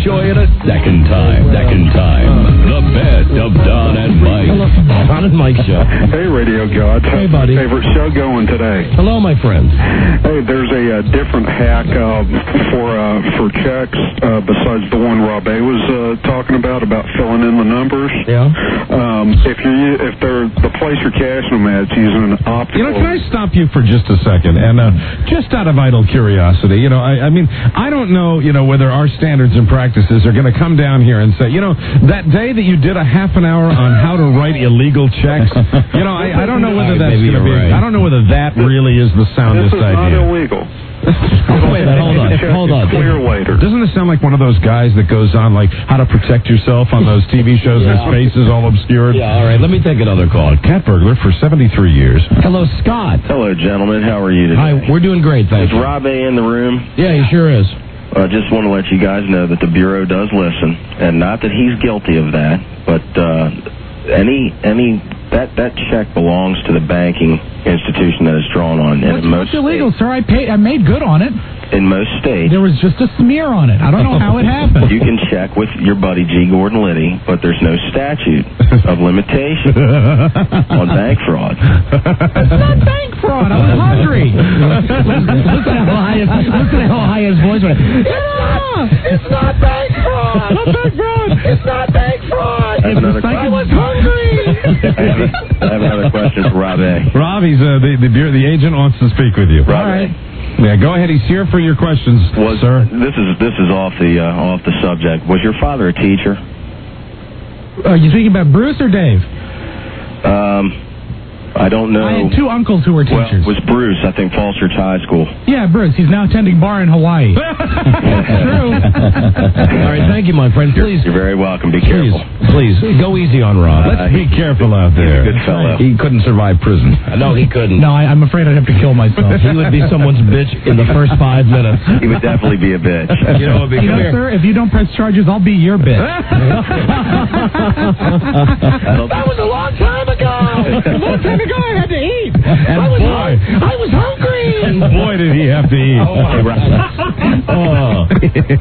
enjoy it a second time. Second time. The best of Don and Mike. Don and Mike show. Hey, Radio Gods. Hey, buddy. Favorite show going today? Hello, my friend. Hey, there's a, uh different hack uh, for uh, for checks uh, besides the one Rob A was uh, talking about about filling in the numbers. Yeah. Um, if you if they're the place you're cashing them at, it's using an optical. You know, can I stop you for just a second? And uh, just out of idle curiosity, you know, I, I mean, I don't know, you know, whether our standards and practices are going to come down here and say, you know, that day that you did a half an hour on how to write illegal checks, you know, I, I don't know whether that's going to be. Right. I don't know whether that really is the soundest this is idea. Not illegal. Wait a minute, hold on, hold on. Clear later. Doesn't it sound like one of those guys that goes on like how to protect yourself on those T V shows Yeah. and his face is all obscured? Yeah, all right, let me take another call. Cat burglar for seventy-three years. Hello, Scott. Hello, gentlemen. How are you today? Hi, we're doing great, Is thanks. Rob A in the room? Yeah, he sure is. I uh, just want to let you guys know that the Bureau does listen, and not that he's guilty of that, but uh, any any that that check belongs to the banking institution that is drawn on. And What's, in most what's illegal, states, sir? I paid. I made good on it. in most states, There was just a smear on it. I don't know how it happened. you can check with your buddy G. Gordon Liddy, but there's no statute of limitation on bank fraud. It's not bank fraud. I was hungry. Listen how high his, listen how high his voice went. It's not bank fraud. It's not bank fraud. It's not bank fraud. I have another I question. was hungry. I have, a, I have another question for Rob A. Rob, he's uh, the, the the agent wants to speak with you. Rob A. Yeah, go ahead. He's here for your questions, Was, sir. This is this is off the uh, off the subject. Was your father a teacher? Are you speaking about Bruce or Dave? Um, I don't know. I had two uncles who were Well, teachers. it was Bruce, I think, Falls Church High School. Yeah, Bruce. He's now attending bar in Hawaii. True. All right, thank you, my friend. Please, You're very welcome. Be please, careful. please, go easy on Rob. Uh, Be careful out He's a there. good fellow. He couldn't survive prison. No, he couldn't. No, I, I'm afraid I'd have to kill myself. He would be someone's bitch in the first five minutes. He would definitely be a bitch. You know, You know, sir, if you don't press charges, I'll be your bitch. That was a long time ago. A long time ago, I had to eat. And I was boy, hung- I was hungry. and boy, did he have to eat. Oh,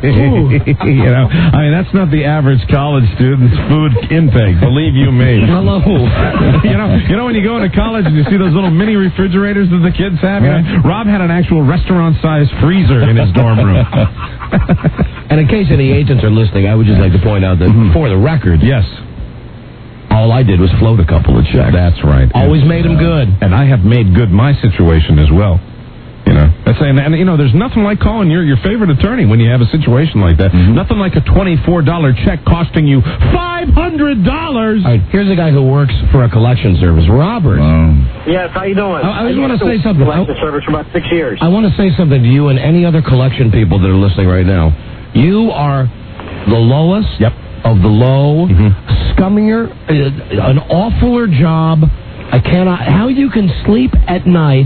you know, I mean, that's not the average college student's food intake. Believe you me. Hello. you know, you know when you go into college and you see those little mini refrigerators that the kids have. You know, Rob had an actual restaurant-sized freezer in his dorm room. And in case any agents are listening, I would just like to point out that for the record, Yes, all I did was float a couple of checks. that's right. Always made them good. And I have made good my situation as well. You know, that's and, and you know, there's nothing like calling your your favorite attorney when you have a situation like that. Nothing like a twenty-four dollar check costing you five hundred dollars. All right, here's a guy who works for a collection service, Robert. Yes, how you doing? I- I just wanna used say to something. Collection service for about six years. I want to say something to you and any other collection people that are listening right now. You are the lowest Yep. of the low, scummier, uh, an awfuler job. I cannot. How you can sleep at night,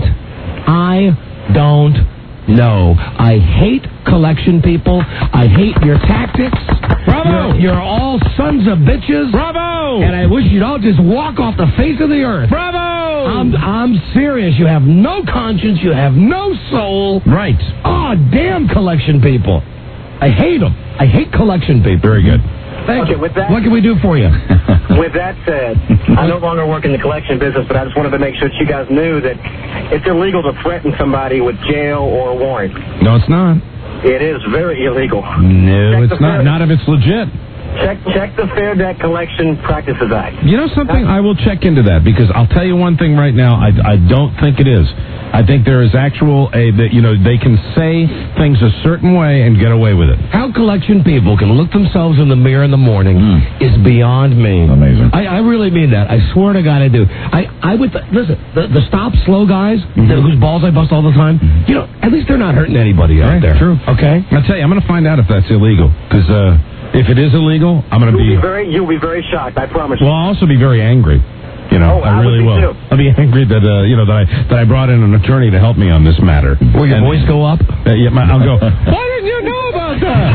I don't know. I hate collection people. I hate your tactics. Bravo! You're, you're all sons of bitches. Bravo! And I wish you'd all just walk off the face of the earth. Bravo! I'm, I'm serious. You have no conscience. You have no soul. Right. Oh, damn collection people. I hate them. I hate collection people. Very good. Thank Okay, you. with that- What can we do for you? With that said, I no longer work in the collection business, but I just wanted to make sure that you guys knew that it's illegal to threaten somebody with jail or a warrant. No, it's not. It is very illegal. No, Check it's the not. fair- Not if it's legit. Check check the Fair Debt Collection Practices Act. You know something? I will check into that because I'll tell you one thing right now. I, I don't think it is. I think there is actual a that you know they can say things a certain way and get away with it. How collection people can look themselves in the mirror in the morning is beyond me. Amazing. I, I really mean that. I swear to God I do. I, I would, th- listen, the, the stop slow guys the, whose balls I bust all the time, you know, at least they're not hurting anybody out Right, there. true. Okay? I'll tell you, I'm going to find out if that's illegal because uh, if it is illegal, I'm going to You'll be. be very you'll be very shocked. I promise you. Well, I'll also be very angry. You know, Oh, I I would really be will. too. I'll be angry that uh, you know that I that I brought in an attorney to help me on this matter. Will your And- voice go up? Uh, yeah, my, I'll go. Why didn't you know about that?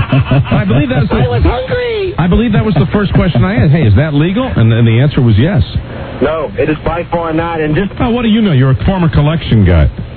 I believe that's. The, I was hungry. I believe that was the first question I asked. Hey, is that legal? And then the answer was yes. No, it is by far not. And just Oh, what do you know? You're a former collection guy.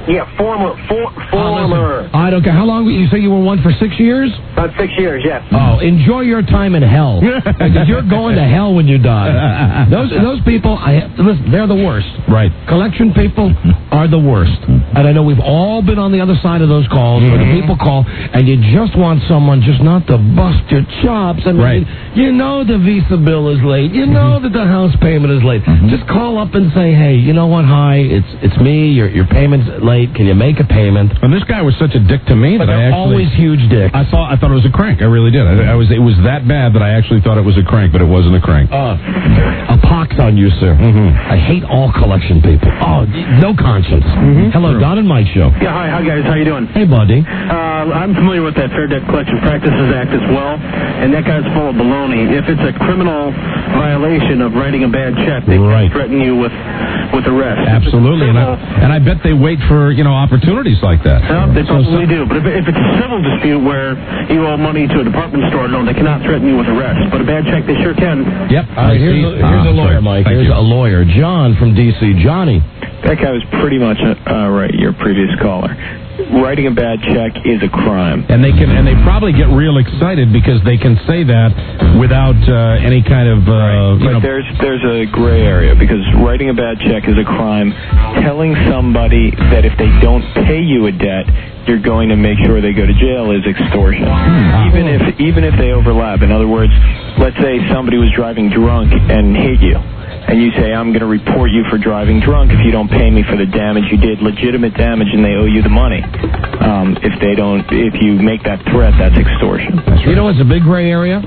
Yeah, former, for, former. I don't care. How long? You say you were one for six years? About six years, yes. Oh, enjoy your time in hell. Because you're going to hell when you die. Those those people, I listen, they're the worst. Right. Collection people are the worst. And I know we've all been on the other side of those calls where the people call and you just want someone just not to bust your chops. I mean, Right. you know the Visa bill is late. You know that the house payment is late. Just call up and say, hey, you know what? Hi, it's it's me. Your your payment's late. Can you make a payment? And this guy was such a dick to me But that I they're actually always huge dicks. I thought I thought it was a crank. I really did. I, I was it was that bad that I actually thought it was a crank, but it wasn't a crank. Uh, a pox on you, sir. I hate all collection people. Oh, no conscience. Hello, Don and Mike show. Yeah, hi, hi guys, how you doing? Hey, buddy. Uh, I'm familiar with that Fair Debt Collection Practices Act as well, and that guy's full of baloney. If it's a criminal violation of writing a bad check, they Right. can threaten you with with arrest. Absolutely, and I, and I bet they wait for you know opportunities like that. No, they So- probably so- do. But if, if it's a civil dispute where you owe money to a department store, no, they cannot threaten you with arrest. But a bad check, they sure can. Yep. All right, here's, a, here's a lawyer, Mike. Thank Here's you. a lawyer. John from D C. Johnny. That guy was pretty much uh, right, your previous caller. Writing a bad check is a crime. And they can, and they probably get real excited because they can say that without uh, any kind of, uh, you But know. there's there's a gray area because writing a bad check is a crime. Telling somebody that if they don't pay you a debt, you're going to make sure they go to jail is extortion. Even if even if they overlap. In other words, let's say somebody was driving drunk and hit you. And you say, I'm going to report you for driving drunk if you don't pay me for the damage you did, legitimate damage, and they owe you the money. Um, if they don't, if you make that threat, that's extortion. You know what's a big gray area?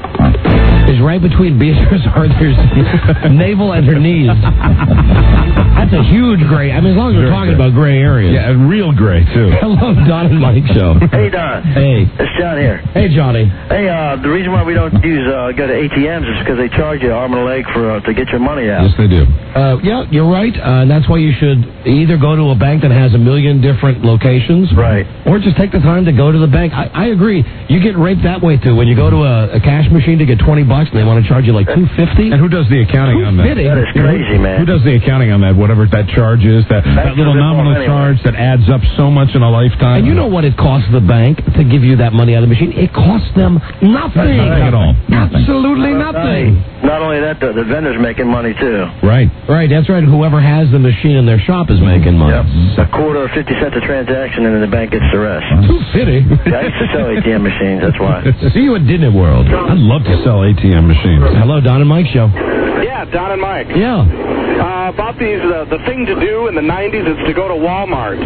Is right between Beatrice Arthur's navel and her knees. That's a huge gray. I mean, as long as we're talking about gray areas. Yeah, and real gray, too. Hello, Don and Mike show. Hey, Don. Hey. It's John here. Hey, Johnny. Hey, uh, the reason why we don't use uh, go to A T Ms is because they charge you an arm and a leg for uh, to get your money out. Yes, they do. Uh, yeah, you're right. Uh, and that's why you should either go to a bank that has a million different locations. Right. Or just take the time to go to the bank. I, I agree. You get raped that way, too. When you go to a, a cash machine to get twenty bucks and they want to charge you like two fifty. And who does the accounting on that? That is crazy, man. Who does the accounting on that? Whatever that charge is, that, that little a bit nominal more anyway. charge that adds up so much in a lifetime. And you know what it costs the bank to give you that money out of the machine? It costs them nothing. Nothing at all. Absolutely nothing. Not only that, the, the vendor's making money too. Right. Right, that's right. Whoever has the machine in their shop is making money. Yep. A quarter or fifty cents a transaction, and then the bank gets the rest. Too fitty. Yeah, I used to sell A T M machines. That's why. See you at Disney World. I'd love to sell A T M machines. Hello, Don and Mike show. Yeah, Don and Mike. Yeah. Uh, about these, uh, the thing to do in the nineties is to go to Walmart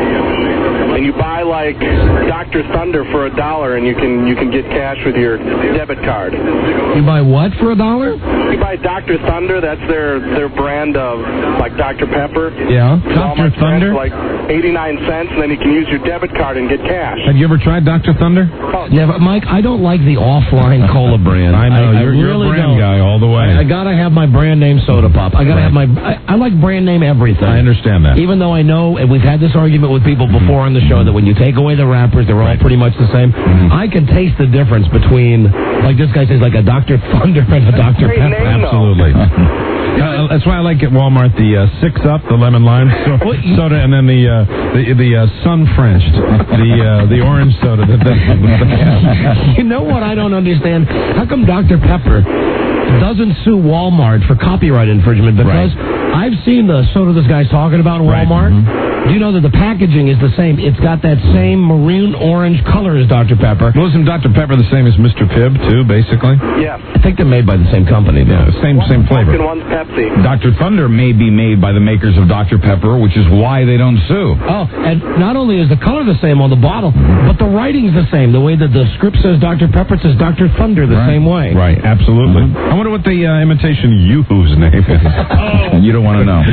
and you buy like Doctor Thunder for a dollar, and you can you can get cash with your debit card. You buy what for a dollar? You buy Doctor Thunder. That's their their brand of like Doctor Pepper. Yeah. Doctor Walmart's brand Thunder? for like eighty-nine cents, and then you can use your debit card and get cash. Have you ever tried Doctor Thunder? Never, Mike. I don't like the offline cola brand. I know. I, you're, I you're really a brand don't. guy all the way. I, I gotta have my brand name soda pop. I gotta Right. have my. I, I like brand name everything. I understand that. Even though I know, and we've had this argument with people before on the show, that when you take away the wrappers, they're all pretty much the same. I can taste the difference between, like this guy says, like a Doctor Thunder and a Doctor Great Pepper. name, though. Absolutely. Uh, that's why I like at Walmart the uh, Six Up, the lemon lime so, soda, and then the uh, the, the uh, Sun Frenched, the uh, the orange soda that they, that they have. You know what I don't understand? How come Doctor Pepper doesn't sue Walmart for copyright infringement? Because I've seen the soda this guy's talking about in Walmart. Do you know that the packaging is the same? It's got that same maroon orange color as Doctor Pepper. Well, isn't Doctor Pepper the same as Mister Pibb, too, basically? Yeah. I think they're made by the same company, though. Yeah, same, same flavor. And one's Pepsi. Doctor Thunder may be made by the makers of Doctor Pepper, which is why they don't sue. Oh, and not only is the color the same on the bottle, but the writing's the same. The way that the script says Doctor Pepper, it says Doctor Thunder the Right. same way. Right, absolutely. I wonder what the uh, imitation Yoo-Hoo's name is. You don't want to know.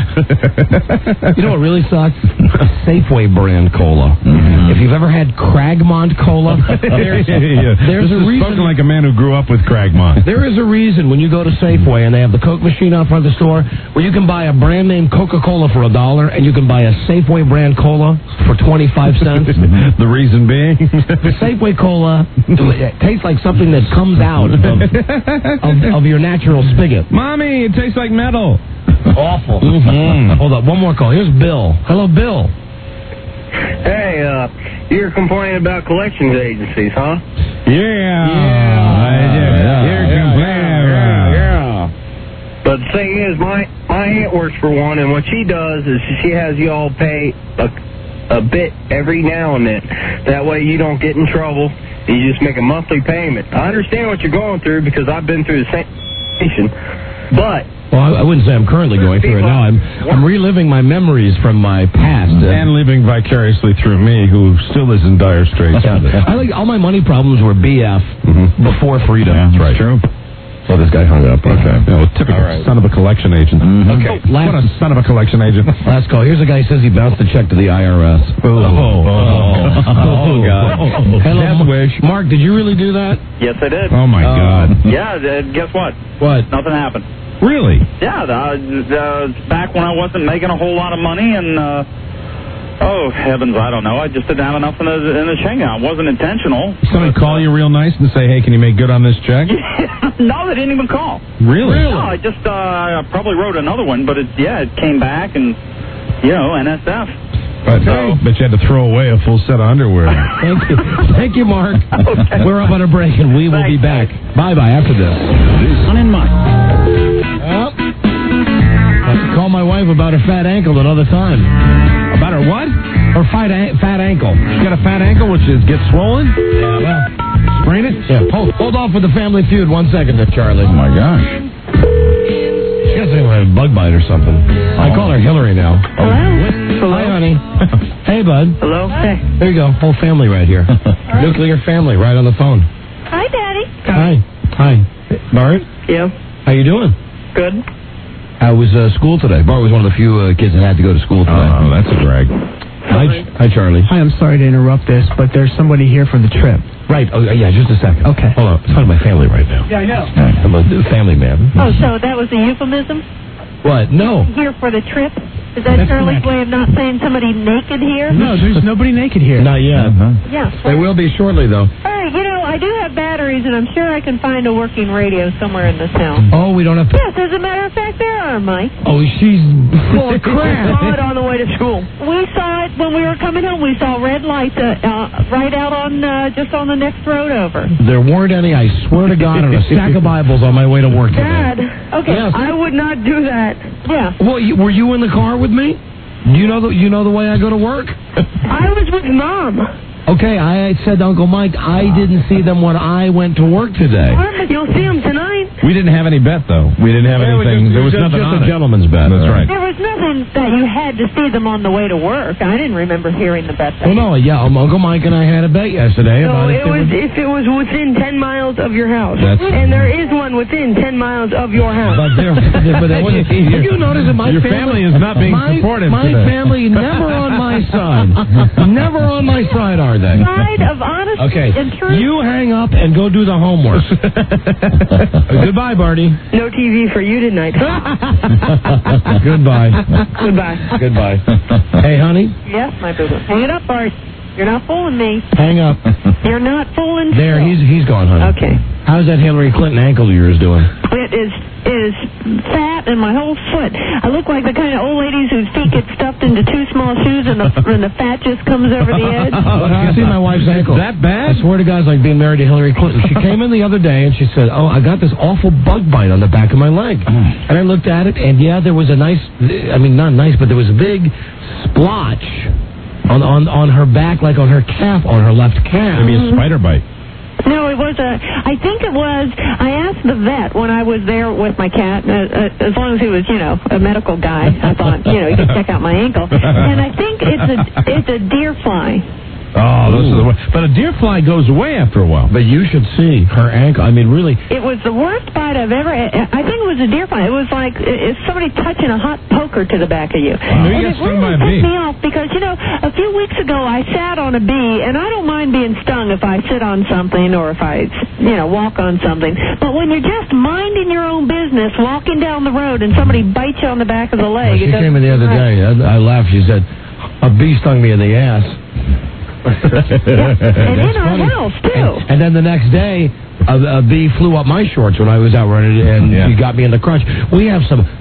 You know what really sucks? Safeway brand cola. If you've ever had Cragmont cola, there's, yeah. there's this a is reason. spoken like a man who grew up with Cragmont. There is a reason when you go to Safeway and they have the Coke machine out front of the store where you can buy a brand name Coca-Cola for a dollar and you can buy a Safeway brand cola for twenty-five cents. The reason being? The Safeway cola it tastes like something that comes out of, of, of your natural spigot. Mommy, it tastes like metal. Awful. Mm-hmm. Hold up, one more call. Here's Bill. Hello, Bill. you're complaining about collections agencies, huh? Yeah. Yeah. You're complaining about. Yeah. But the thing is, my my aunt works for one, and what she does is she has you all pay a, a bit every now and then. That way you don't get in trouble. You just make a monthly payment. I understand what you're going through because I've been through the same situation, but... Well, I, I wouldn't say I'm currently going through it now. I'm I'm reliving my memories from my past. And living vicariously through me, who still is in dire straits. I think all my money problems were B F Mm-hmm. before freedom. Yeah, that's right. True. So this guy hung up. Okay. Yeah, well, typical right. son of a collection agent. Mm-hmm. Okay. Oh, last, what a son of a collection agent. Last call. Here's a guy who says he bounced a check to the I R S. Oh, oh, oh, oh God. Hello, wish. Mark, did you really do that? Yes, I did. Oh, my Uh, God. Yeah, uh, guess what? What? Nothing happened. Really? Yeah, uh, uh, back when I wasn't making a whole lot of money, and uh, oh heavens, I don't know. I just didn't have enough in the in the checking account. It wasn't intentional. Somebody call you real nice and say, "Hey, can you make good on this check?" No, they didn't even call. Really? No, I just uh, I probably wrote another one, but it yeah, it came back, and you know, N S F. But, So- but you had to throw away a full set of underwear. Thank you. Thank you, Mark. Okay. We're up on a break, and we will be back. Bye-bye after this. Don and Mike. Well, I have to call my wife about her fat ankle another time. About her what? Her fat, an- fat ankle. She got a fat ankle, which is gets swollen? Yeah, well. Sprain it? Yeah, hold, hold off with the family feud one second there, Charlie. Oh, my gosh. She has a bug bite or something. I call her Hillary now. Hello? Hi, honey. Hey, bud. Hello? Hey. There you go. Whole family right here. Nuclear family right on the phone. Hi, Daddy. Hi. Hi. Bart? Yeah. How you doing? Good. How was uh, school today? Bart was one of the few uh, kids that had to go to school today. Oh, that's a drag. Hi, hi, Charlie. Hi, I'm sorry to interrupt this, but there's somebody here for the trip. Right. Oh, yeah, just a second. Okay. Hold on. I'm talking to my family right now. Yeah, I know. I'm a family man. Oh, so that was a euphemism? What? No. Here for the trip? Is that That's Charlie's correct. way of not saying somebody naked here? No, there's nobody naked here. Not yet. Yeah. They will be shortly, though. Hey, you know, I do have batteries, and I'm sure I can find a working radio somewhere in this town. Oh, we don't have to. Yes, as a matter of fact, there are, Mike. Oh, she's full of We crap. saw it on the way to school. We saw it when we were coming home. We saw red lights uh, uh, right out on, uh, just on the next road over. There weren't any, I swear to God, on a stack of Bibles on my way to work today. Dad, okay, Yes. I would not do that. Yeah. Well, you, were you in the car with me? Do you know the you know the way I go to work? I was with Mom. Okay, I said to Uncle Mike, I didn't see them when I went to work today. You'll see them tonight. We didn't have any bet, though. We didn't have Yeah, we anything. just- there was just- nothing just on a it. gentleman's bet. That's right. There was nothing that you had to see them on the way to work. I didn't remember hearing the bet. Well, no, yeah, um, Uncle Mike and I had a bet yesterday So about it if there was was- if it was within ten miles of your house, That's- and there is one within ten miles of your house. But there, but there wasn't. Did you notice that my Your family, family is not being my, supportive My today. family never on my side. Never on my side, are they? Side of honesty Okay, and truth. you hang up and go do the homework. Goodbye, Barty. No T V for you tonight. Goodbye. Goodbye. Goodbye. Hey, honey, Yes, my boo. Hang it up, Bart. You're not fooling me. hang up. You're not fooling. There, Phil. he's he's gone, honey. Okay. How's that Hillary Clinton ankle of yours doing? It is it is fat and my whole foot. I look like the kind of old ladies whose feet get stuffed into two small shoes and the and the fat just comes over the edge. You see my wife's ankle. That bad? I swear to God, it's like being married to Hillary Clinton. She came in the other day and she said, "Oh, I got this awful bug bite on the back of my leg." And I looked at it, and yeah, there was a nice, I mean, not nice, but there was a big splotch on on on her back, like on her calf, on her left calf. Maybe a spider bite. No, it was a. I think it was. I asked the vet when I was there with my cat. Uh, uh, as long as he was, you know, a medical guy, I thought, you know, he could check out my ankle. And I think it's a it's a deer fly. Oh, those are the ones. But a deer fly goes away after a while. But you should see her ankle. I mean, really. It was the worst bite I've ever. I think it was a deer fly. It was like it's somebody touching a hot poker to the back of you. Wow. And You it got stung really by a pissed bee. me off because you know a few weeks ago I sat on a bee, and I don't mind being stung if I sit on something or if I, you know, walk on something. But when you're just minding your own business, walking down the road, and somebody bites you on the back of the leg, She it came in the other doesn't- day. I, I laughed. She said, "A bee stung me in the ass." Yeah. And in our house too. And, and then the next day, a, a bee flew up my shorts when I was out running, and Yeah. she got me in the crotch. We have some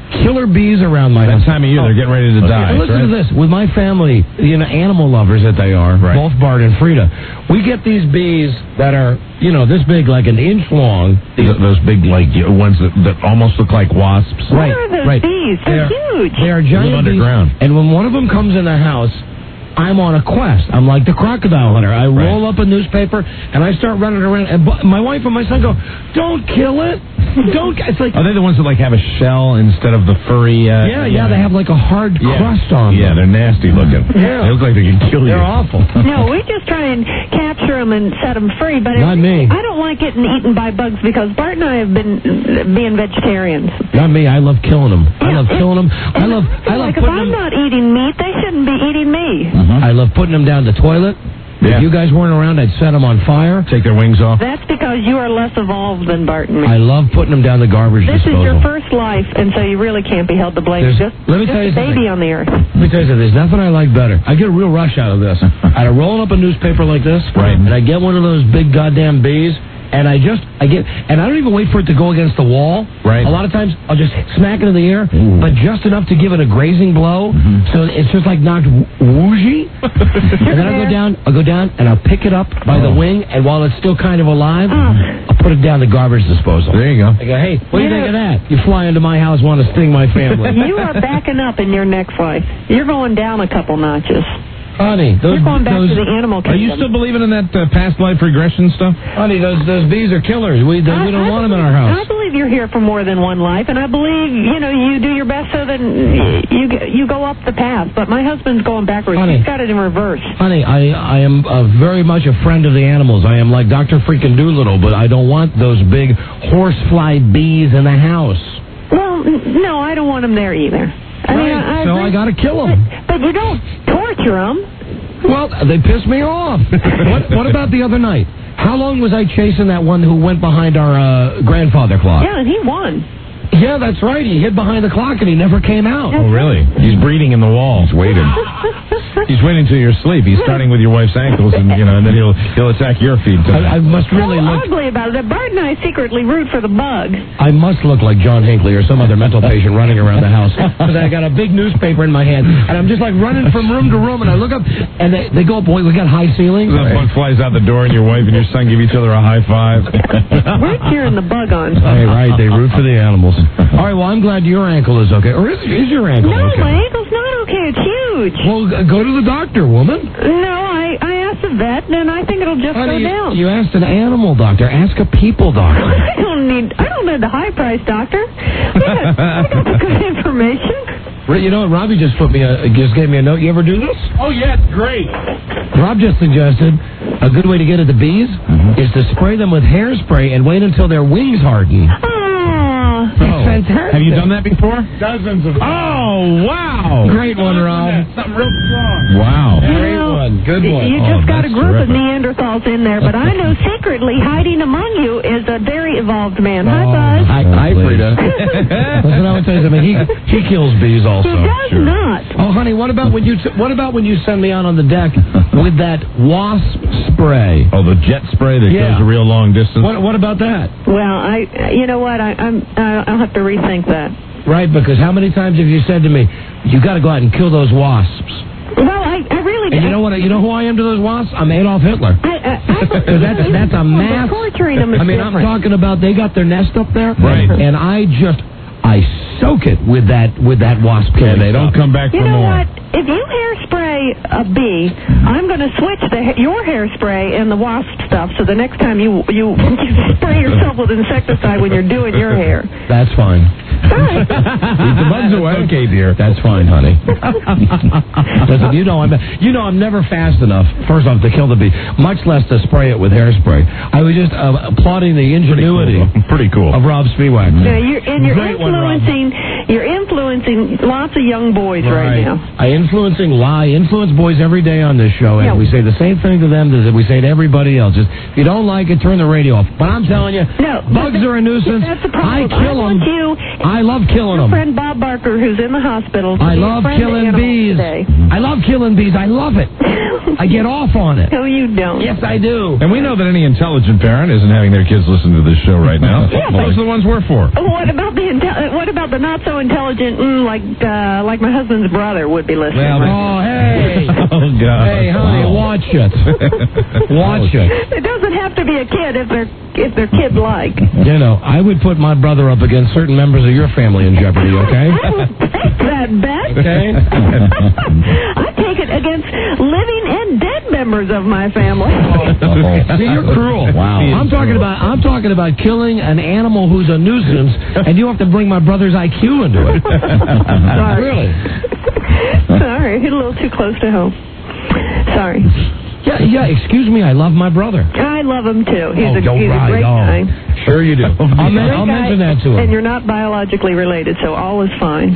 killer bees around my house. That time of year, they're getting ready to Okay, die. Listen right? to this. With my family, you know, animal lovers that they are, Right. both Bart and Frida, we get these bees that are, you know, this big, like an inch long. Th- Those big, like, y- ones that, that almost look like wasps. Right, What are those right. bees? They're huge. They are Live giant bees. underground. And when one of them comes in the house, I'm on a quest. I'm like the crocodile hunter. I roll up a newspaper and I start running around. And bu- my wife and my son go, "Don't kill it! Don't!" It's like, Are they the ones that, like, have a shell instead of the furry... Uh, yeah, yeah, they have like a hard Yeah. crust on Yeah, them. they're nasty looking. Yeah. They look like they can kill you. They're awful. No, we just try and capture them and set them free. But Not it, me. I don't like getting eaten by bugs because Bart and I have been uh, being vegetarians. Not me. I love killing them. I love killing them. I love. I love like if putting I'm them. not eating meat, they shouldn't be eating me. I love putting them down the toilet. Yeah. If you guys weren't around, I'd set them on fire. Take their wings off. That's because you are less evolved than Bart and me. I love putting them down the garbage This disposal. is your first life, and so you really can't be held to blame. There's- Just, let me just tell you a baby something. on the earth. Let me tell you something. There's nothing I like better. I get a real rush out of this. I'd roll up a newspaper like this, Right. and I get one of those big goddamn bees, and I just, I get, and I don't even wait for it to go against the wall. Right. A lot of times, I'll just smack it in the air, Ooh. but just enough to give it a grazing blow, so it's just like knocked wh- whooshy. And then I go down, I'll go down, and I'll pick it up by the Oh. wing, and while it's still kind of alive, I'll put it down the garbage disposal. There you go. I go, hey, what do you Yeah. think of that? You fly into my house, want to sting my family. You are backing up in your next life. You're going down a couple notches. Honey, those, You're going back those, to the animal Are kingdom. you still believing in that uh, past life regression stuff? honey, those those bees are killers. We they, we don't I want them in our believe- house. I believe you're here for more than one life, and I believe you know you do your best so that you you go up the path. But my husband's going backwards. Honey. He's got it in reverse. Honey, I I am uh, very much a friend of the animals. I am like Doctor Freaking Doolittle, but I don't want those big horsefly bees in the house. Well, n- no, I don't want them there either. I mean, I, I so agree. I got to kill them. But you don't torture them. Well, they piss me off. what, what about the other night? How long was I chasing that one who went behind our uh, grandfather clock? Yeah, and he won. Yeah, that's right. He hid behind the clock and he never came out. Oh, really? He's breeding in the wall. He's waiting. He's waiting until you're asleep. He's starting with your wife's ankles, and you know, and then he'll he'll attack your feet. I, I must really so look. ugly about it that Bart and I secretly root for the bug. I must look like John Hinckley or some other mental patient running around the house because I got a big newspaper in my hand and I'm just like running from room to room and I look up and they, they go up. Boy, we got high ceilings. The bug flies out the door, and your wife and your son give each other a high five. We're cheering the bug on. Hey, right? They root for the animals. All right. Well, I'm glad your ankle is okay. Or is, is your ankle No, okay? my ankle's not okay. It's huge. Well, g- go to the doctor, woman. No, I, I asked the vet, and I think it'll just Honey, go down. you asked an animal doctor. Ask a people doctor. I don't need. I don't need the high price doctor. I got, I got the good information. Right, you know what? Robbie just put me a, just gave me a note. You ever do this? Oh, yeah, it's great. Rob just suggested a good way to get at the bees is to spray them with hairspray and wait until their wings harden. Oh, That's fantastic. Have you done that before? Dozens of Oh, wow. Great one, Rob. Something real strong. Wow. Great Well, one. Good one. You Oh, just got a that's group of terrific. Neanderthals in there, but I know secretly hiding among you is a very evolved man. Hi, Oh, Buzz. Hi, hi Frida. Listen, I will tell you something. He he kills bees also. He does Sure. not. Oh, honey, what about when you t- what about when you send me out on the deck with that wasp spray? Oh, the jet spray that Yeah. goes a real long distance. What what about that? Well, I, you know what? I, I'm, uh, I'll have to rethink that. Right, because how many times have you said to me, you got to go out and kill those wasps? Well, I, I really. And you know what? You know who I am to those wasps? I'm Adolf Hitler. I, I, I, Because that's that's a mass. torturing them is I mean, different. I'm talking about they got their nest up there, Right. And I just I soak it with that with that wasp Yeah, killing. they don't stuff. come back You for know more. what? If you hairspray a bee, I'm going to switch the ha- your hairspray and the wasp stuff. So the next time you you, you spray yourself with insecticide when you're doing your hair. That's fine. Right. Keep the bugs away. Okay, dear. That's fine, honey. Listen, you know I'm you know I'm never fast enough. First off, to kill the bee, much less to spray it with hairspray. I was just uh, applauding the ingenuity Pretty cool. of Rob Spiewak. Yeah, you're, and you're Great one, Rob. influencing you're influencing lots of young boys right, now. I influencing lie, influence boys every day on this show, and Yeah. we say the same thing to them that we say to everybody else. Just, if you don't like it, turn the radio off. But I'm telling you, No, bugs are a nuisance. That's the I problem. kill I want them. you. I love killing Your them. friend Bob Barker, who's in the hospital. to I be a love friend to killing animals bees. Today. I love killing bees. I love it. I get off on it. No, you don't. Yes, I do. And we know that any intelligent parent isn't having their kids listen to this show right now. Those are the ones we're for. What about the inte- what about the not so intelligent, mm, like uh, like my husband's brother would be listening? Well, oh, hey. Oh, God. Hey, honey, Oh. watch it. Watch it. It doesn't have to be a kid if they're if they're kid like. You know, I would put my brother up against certain members of your family in jeopardy, okay? I will take that bet. Okay. I take it against living and dead members of my family. See, you're cruel. Wow. I'm talking about I'm talking about killing an animal who's a nuisance, and you have to bring my brother's I Q into it. Sorry. Really? Sorry, hit a little too close to home. Sorry. Yeah, yeah. Excuse me. I love my brother. I love him too. He's, Oh, a, go he's right a great on. guy. Sure you do. I'll, men- Great I'll guy, mention that to him. And you're not biologically related, so all is fine.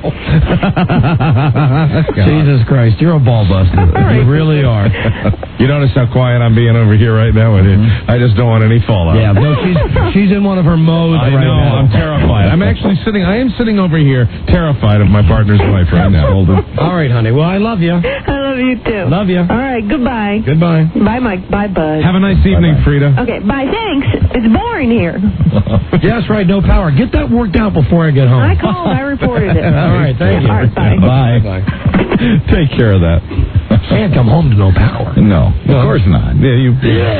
Jesus Christ, you're a ball buster. You really are. You notice how quiet I'm being over here right now with you? I just don't want any fallout. Yeah, no, she's she's in one of her modes I right know, now. I'm terrified. I'm actually sitting, I am sitting over here terrified of my partner's wife right now. All right, honey. Well, I love you. I love you too. Love you. All right, goodbye. Goodbye. Bye, Mike. Bye, Bud. Have a nice evening, Frida. Okay, bye. Thanks. It's boring here. Yes, right. No power. Get that worked out before I get home. I called. I reported it. All right. Thank you. All right, bye. Bye. Bye. Take care of that. Can't come home to no power. No, of course not. Yeah, you.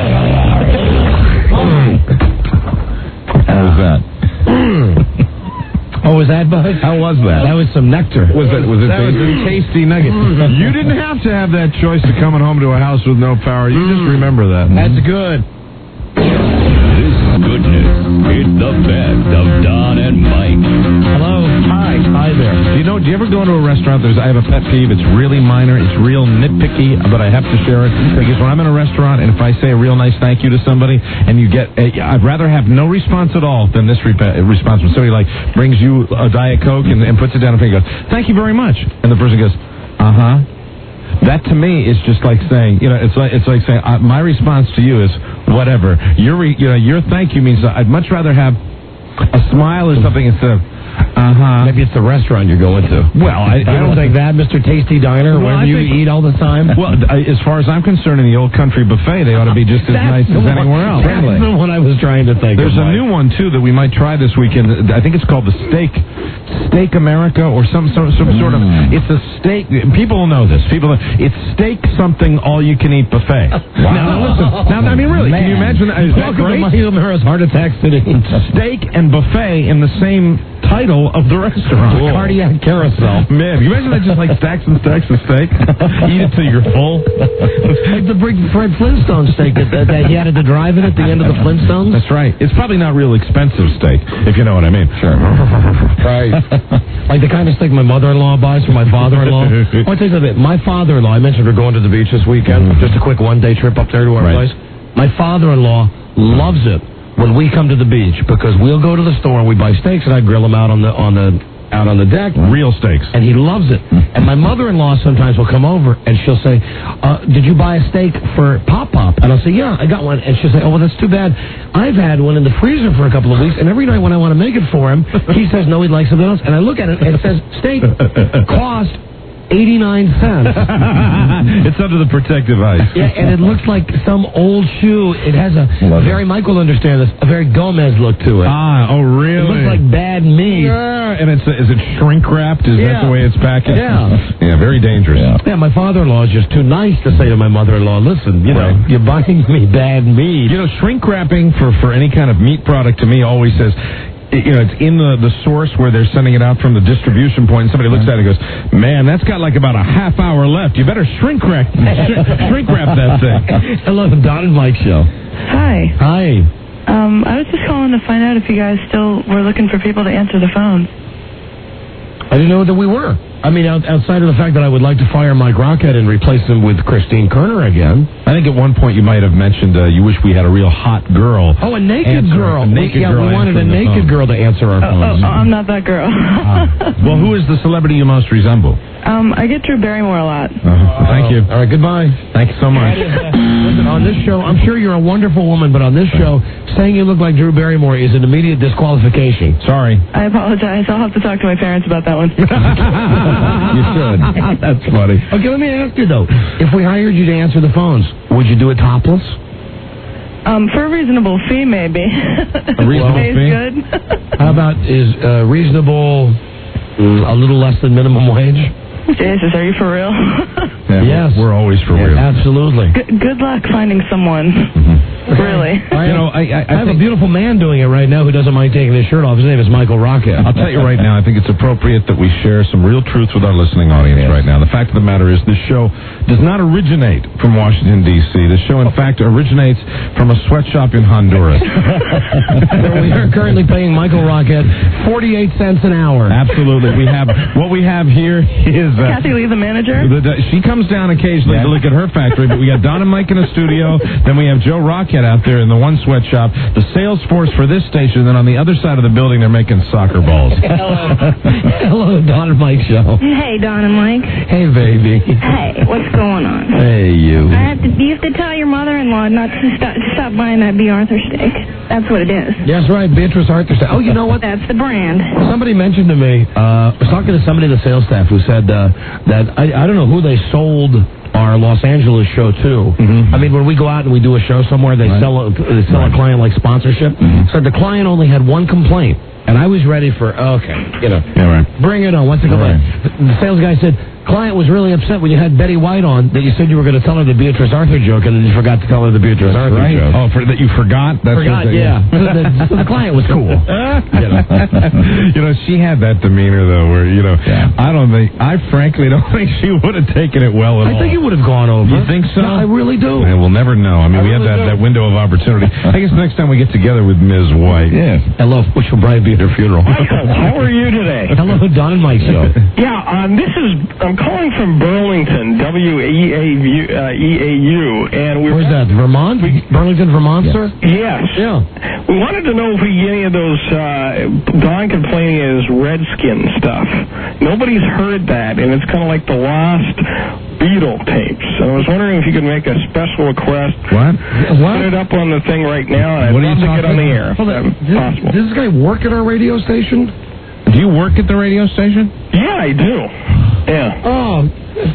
How was that? Oh, was that, Bud? How was that? That was some nectar. Was it? Was it? That was tasty? a tasty nugget. You didn't have to have that choice of coming home to a house with no power. You just remember that. That's good. This goodness is the best of Don and Mike. Hello. Hi. Hi there. Do you know? Do you ever go into a restaurant? There's. I have a pet peeve. It's really minor. It's real nitpicky, but I have to share it because when I'm in a restaurant and if I say a real nice thank you to somebody and you get, a, I'd rather have no response at all than this rep- response when somebody like brings you a Diet Coke and, and puts it down and goes, "Thank you very much," and the person goes, "Uh huh." That to me is just like saying, you know, it's like it's like saying uh, my response to you is whatever. Your re, you know your thank you means I'd much rather have a smile or something instead of uh huh. Maybe it's the restaurant you're going to. Well, I, I don't think that, Mister Tasty Diner, Well, wherever I you think- eat all the time. Well, I, as far as I'm concerned, in the old country buffet, they ought to be just as That's nice the as one- anywhere else. That's the one I was trying to think There's of. a new one too that we might try this weekend. I think it's called the Steak Steak America or some some, some sort of. It's a steak. People will know this. People. Know, it's steak something all you can eat buffet. Now, now listen. Now I mean really, can you imagine that? Is that Welcome great? to Michael Mara's Heart Attack City. Steak and buffet in the same title of the restaurant. Cardiac carousel. Man, can you imagine that just like stacks and stacks of steak? Eat it till you're full. Like the big Fred Flintstone steak that, that, that he had at the drive-in at the end of the Flintstones. That's right. It's probably not real expensive steak, if you know what I mean. Sure. Right. Like the kind of steak my mother-in-law buys for my father-in-law. Oh, I'll tell you something. My father-in-law, I mentioned we're going to the beach this weekend. Mm-hmm. Just a quick one-day trip up there to our Right. place. My father-in-law loves it when we come to the beach because we'll go to the store and we buy steaks and I grill them out on the on the out on the deck. Real steaks. And he loves it. And my mother-in-law sometimes will come over and she'll say, uh, did you buy a steak for Pop Pop? And I'll say, yeah, I got one. And she'll say, oh, well, that's too bad. I've had one in the freezer for a couple of weeks, and every night when I want to make it for him, he says, no, he'd like something else. And I look at it, and it says, steak cost eighty-nine cents. It's under the protective ice. Yeah, and it looks like some old shoe. It has a very, Mike will understand this, a very Gomez look to it. Ah, oh, really? It looks like bad meat. Yeah, and it's is it shrink wrapped? Is Yeah. that the way it's packaged? Yeah. Yeah, very dangerous. Yeah, my father-in-law is just too nice to say to my mother-in-law, listen, you know, Right. you're buying me bad meat. You know, shrink wrapping for, for any kind of meat product to me always says, you know, it's in the, the source where they're sending it out from the distribution point, and somebody looks at it and goes, man, that's got like about a half hour left. You better shrink wrap, sh- shrink wrap that thing. Hello, the Don and Mike Show. Hi. Hi. Um, I was just calling to find out if you guys still were looking for people to answer the phone. I didn't know that we were. I mean, out, outside of the fact that I would like to fire Mike Rockhead and replace him with Christine Kerner again. I think at one point you might have mentioned uh, you wish we had a real hot girl. Oh, a naked answer- girl. A naked yeah, girl we wanted a answering the naked phone. girl to answer our Oh, phones. oh, I'm not that girl. Ah. Well, who is the celebrity you most resemble? um, I get Drew Barrymore a lot. Uh, thank you. All right, goodbye. Thank you so much. Listen, on this show, I'm sure you're a wonderful woman, but on this show, saying you look like Drew Barrymore is an immediate disqualification. Sorry. I apologize. I'll have to talk to my parents about that one. You should. That's funny. Okay, let me ask you, though. If we hired you to answer the phones, would you do it topless? Um, for a reasonable fee, maybe. A reasonable Pays fee? good. How about is uh, reasonable mm, a little less than minimum wage? Jesus, are you for real? Yeah, yes. We're always for real. Absolutely. Good, good luck finding someone. Really. I, you know, I, I, I have a beautiful man doing it right now who doesn't mind taking his shirt off. His name is Michael Rocket. I'll tell you right now, I think it's appropriate that we share some real truth with our listening audience right now. The fact of the matter is this show does not originate from Washington, D C This show, in fact, originates from a sweatshop in Honduras. We are currently paying Michael Rocket forty-eight cents an hour. Absolutely. We have what we have here is... Uh, Kathy Lee, the manager? The, the, she comes down occasionally to look at her factory, but we got Don and Mike in the studio, then we have Joe Rocket out there in the one sweatshop, the sales force for this station, then on the other side of the building they're making soccer balls. Hello. Hello, Don and Mike show. Hey, Don and Mike. Hey, baby. Hey, what's going on? Hey, you. I have to, you have to tell your mother-in-law not to stop, stop buying that B. Arthur steak. That's what it is. Yes, right, Beatrice Arthur. Oh, you know what? That's the brand. Somebody mentioned to me, uh, I was talking to somebody in the sales staff who said uh, that, I, I don't know who they sold our Los Angeles show to. Mm-hmm. I mean, when we go out and we do a show somewhere, they right. sell a, they sell right. a client like sponsorship. Mm-hmm. So the client only had one complaint, and I was ready for, okay, you know, yeah, right. bring it on. What's the complaint? Right. The sales guy said, client was really upset when you had Betty White on that you said you were going to tell her the Beatrice Arthur joke, and then you forgot to tell her the Beatrice That's Arthur right. joke. Oh, for, that you forgot? That's forgot, what they, yeah. so, the, so the client was cool. you, know. you know, she had that demeanor, though, where, you know, yeah. I don't think, I frankly don't think she would have taken it well at I all. think it would have gone over. You think so? No, I really do. Yeah, we'll never know. I mean, I we really had that, that window of opportunity. I guess next time we get together with Miz White. Yes. Hello, which will probably be at her funeral. Michael, how are you today? Hello, Don and Mike show. Yeah, um, this is, I'm calling from Burlington, W E A U, and we're... Where's that, Vermont? We, Burlington, Vermont, yes. sir? Yes. Yeah. We wanted to know if we get any of those, uh, Don complaining is Redskin stuff. Nobody's heard that, and it's kind of like the lost Beatle tapes. So I was wondering if you could make a special request. What? What? Put it up on the thing right now, and I'd what love to get on the air. Hold on. Does, possible. does this guy work at our radio station? Do you work at the radio station? Yeah, I do. Yeah. Oh,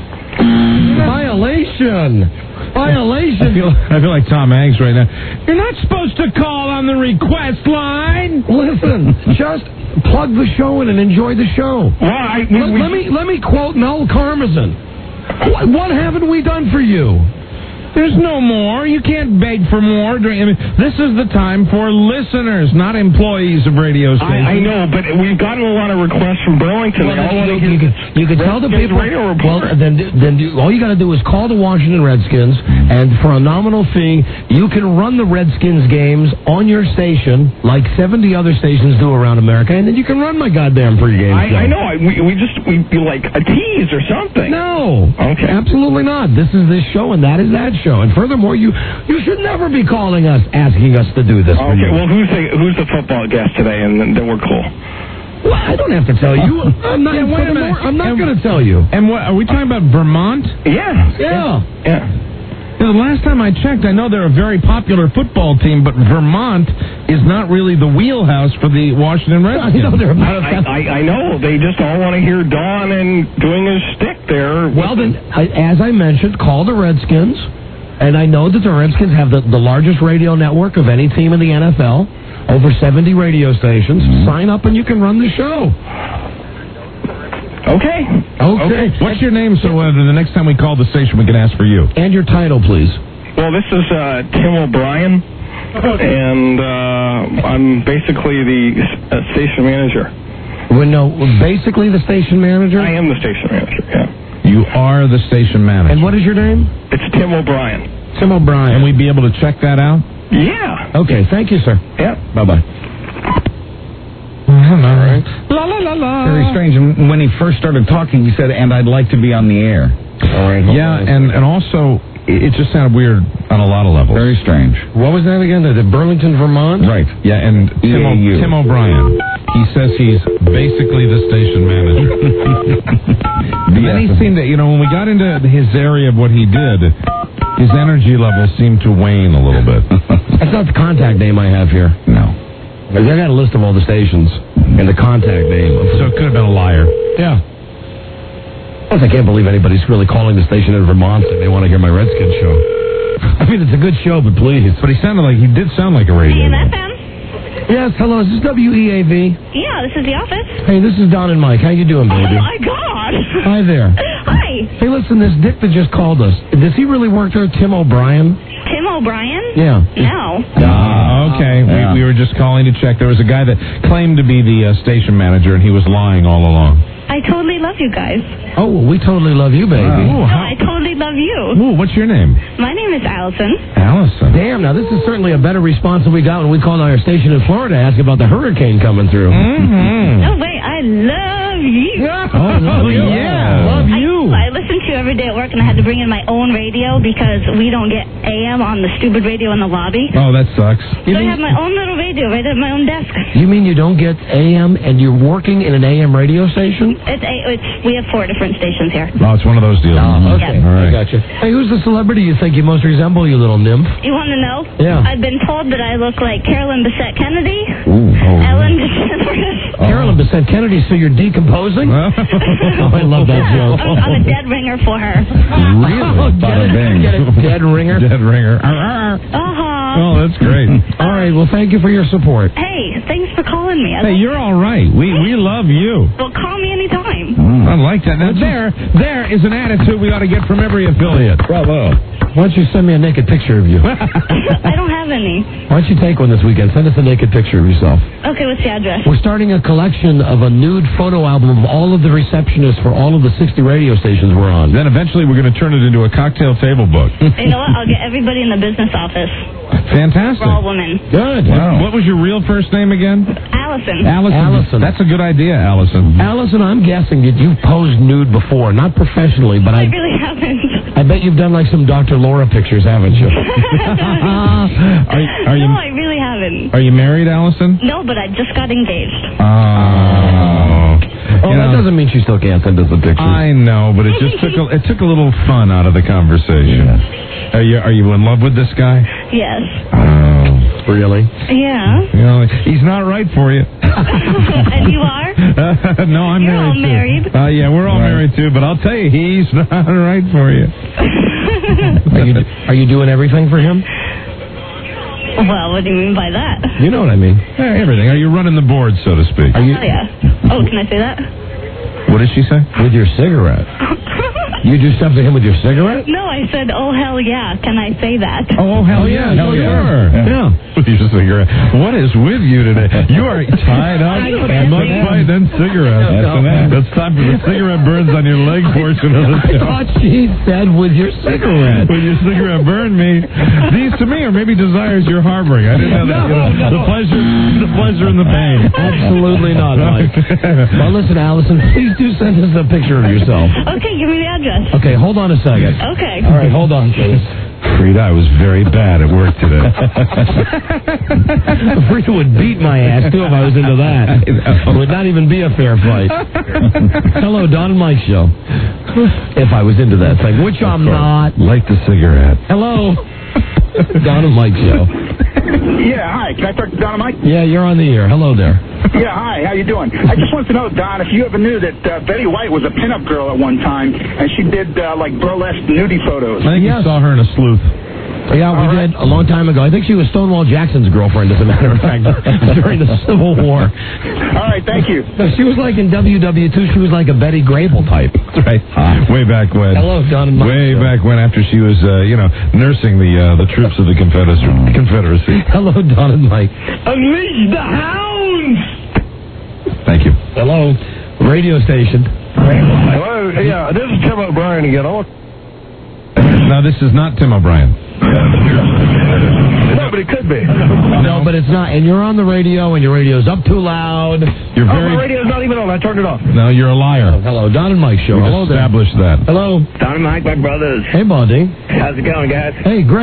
violation. Violation. I feel, I feel like Tom Hanks right now. You're not supposed to call on the request line. Listen, just plug the show in and enjoy the show. Well, I, we, let, we, let me let me quote Noel Karmazin. What, what haven't we done for you? There's no more. You can't beg for more. During, I mean, this is the time for listeners, not employees of radio stations. I, I know, but we've gotten a lot of requests from Burlington. Well, they all want to you, you, you can tell the people. Radio well, then, then do, all you got to do is call the Washington Redskins, and for a nominal fee, you can run the Redskins games on your station, like seventy other stations do around America, and then you can run my goddamn pregame show. I, I know. I, we, we just we'd be like a tease or something. No. Okay. Absolutely not. This is this show, and that is that show. And furthermore, you you should never be calling us, asking us to do this. Okay. For you. Well, who's the who's the football guest today? And then we're cool. Well, I don't have to tell you. I'm not. Yeah, wait a minute. I'm not And- going to tell you. And what are we talking about? Vermont? Yeah. Yeah. Yeah. You know, the last time I checked, I know they're a very popular football team, but Vermont is not really the wheelhouse for the Washington Redskins. I know they're about I, I, I know. They just all want to hear Don and doing his stick there. Well, then, I, as I mentioned, call the Redskins. And I know that the Redskins have the, the largest radio network of any team in the N F L, over seventy radio stations. Mm-hmm. Sign up and you can run the show. Okay. Okay. What's your name so uh, the next time we call the station we can ask for you? And your title, please. Well, this is uh, Tim O'Brien, and uh, I'm basically the uh, station manager. Well, no, basically the station manager? I am the station manager, yeah. You are the station manager. And what is your name? It's Tim O'Brien. Tim O'Brien. Can we be able to check that out? Yeah. Okay, thank you, sir. Yeah. Bye-bye. All right. La la la la. Very strange. And when he first started talking, he said, and I'd like to be on the air. All right. Yeah, and, and also, it just sounded weird on a lot of levels. Very strange. What was that again? The, the Burlington, Vermont? Right. Yeah, and Tim, o- Tim O'Brien. He says he's basically the station manager. But then he seemed to, you know, when we got into his area of what he did, his energy levels seemed to wane a little bit. That's not the contact name I have here. No. I got a list of all the stations and the contact name. So it could have been a liar. Yeah. Plus, I can't believe anybody's really calling the station in Vermont and they want to hear my Redskins show. I mean, it's a good show, but please. But he sounded like, he did sound like a radio. A M F M? Yes, hello, is this W E A V? Yeah, this is the office. Hey, this is Don and Mike. How you doing, baby? Oh, my God. Hi there. Hi. Hey, listen, this Dick that just called us, does he really work there, Tim O'Brien? Tim O'Brien? Yeah. No. Ah, okay. Yeah. We, we were just calling to check. There was a guy that claimed to be the uh, station manager, and he was lying all along. I totally love you guys. Oh, well, we totally love you, baby. Wow. No, I totally love you. Ooh, what's your name? My name is Allison. Allison. Damn, now this is certainly a better response than we got when we called our station in Florida asking about the hurricane coming through. Mm-hmm. No way, I love you. Oh, love you. Yeah, love you. I, I listen to you every day at work, and I had to bring in my own radio because we don't get A M on the stupid radio in the lobby. Oh, that sucks. So I have my own little radio right at my own desk. You mean you don't get A M and you're working in an A M radio station? It's a, it's we have four different stations here. Oh, it's one of those deals. Oh, okay. Yeah. All right. I gotcha. Hey, who's the celebrity you think you most resemble, you little nymph? You want to know? Yeah. I've been told that I look like Carolyn Bessette Kennedy, Ooh, oh, Ellen DeGeneres. Oh. Carolyn Bessette Kennedy, so you're decomposing? oh, I love that joke. I'm, I'm a dead ringer for her. Really? Oh, get Bada it, bing. get it, dead ringer? Dead ringer. Uh-huh. Oh, that's great. All right, well, thank you for your support. Hey, thanks for calling me. I Hey, love- you're all right. We we love you. Well, call me anytime. I like that. Now, there, there is an attitude we ought to get from every affiliate. Bravo. Why don't you send me a naked picture of you? I don't have any. Why don't you take one this weekend? Send us a naked picture of yourself. Okay, what's the address? We're starting a collection of a nude photo album of all of the receptionists for all of the sixty radio stations we're on. Then eventually we're going to turn it into a cocktail table book. You know what? I'll get everybody in the business office. Fantastic. We're all women. Good. Wow. What was your real first name again? Allison. Allison. Allison. That's a good idea, Allison. Allison, I'm guessing that you've posed nude before, not professionally, but I I really haven't. I bet you've done like some Doctor Laura pictures, haven't you? Are, are you No, I really haven't. are you married, Allison? No, but I just got engaged. Oh. Oh, You that know, doesn't mean she still can't send us the pictures. I know, but it just took a, it took a little fun out of the conversation. Are you are you in love with this guy? Yes. Oh, really? Yeah. You know, he's not right for you. And you are? Uh, no, I'm You're married all too. married. Uh, yeah, we're all Right. married too. But I'll tell you, he's not right for you. Are you are you doing everything for him? Well, what do you mean by that? You know what I mean. Yeah, everything. Are you running the board, so to speak? Are you? Oh, yeah. Oh, can I say that? What did she say? With your cigarette. You do stuff to him with your cigarette? No, I said, oh, hell yeah. Can I say that? Oh, hell yeah. hell Sure. yeah. Yeah. With your cigarette. What is with you today? You are tied up. Mud fight, then cigarettes. That's an ad. That's time for the cigarette burns on your leg portion of the I show. thought she said with your cigarette. When your cigarette burned me, these to me are maybe desires you're harboring. I didn't know that. No, You know, no. The pleasure, the pleasure and the pain. Absolutely not, Mike. Well, listen, Allison, please do send us a picture of yourself. Okay, give me the address. Okay, hold on a second. Okay. All right, hold on, please. Frida, I was very bad at work today. Frida would beat my ass, too, if I was into that. It would not even be a fair fight. Hello, Don and Mike Show. If I was into that thing, which I'm not. Light the cigarette. Hello. Don and Mike Show. Yeah, hi. Can I talk to Don and Mike? Yeah, you're on the air. Hello there. Yeah, hi. How you doing? I just wanted to know, Don, if you ever knew that uh, Betty White was a pinup girl at one time, and she did uh, like burlesque nudie photos. I think you saw her in a sleuth. Yeah, we did a long time ago. I think she was Stonewall Jackson's girlfriend, as a matter of fact, during the Civil War. All right, thank you. No, she was like in W W two, she was like a Betty Grable type. That's right. Way back when. Hello, Don and Mike. Way back when, after she was, uh, you know, nursing the uh, the troops of the Confederacy. Confederacy. Hello, Don and Mike. Unleash the hounds! Thank you. Hello. Radio station. Hello, yeah, this is Tim O'Brien again. I want... No, this is not Tim O'Brien. No, but it could be. No, but it's not. And you're on the radio, and your radio's up too loud. You're Oh, very. my radio's not even on. I turned it off. No, you're a liar. Hello, Don and Mike Show. We've Hello there. established that. Hello. Don and Mike, my brothers. Hey, Bundy. How's it going, guys? Hey, great.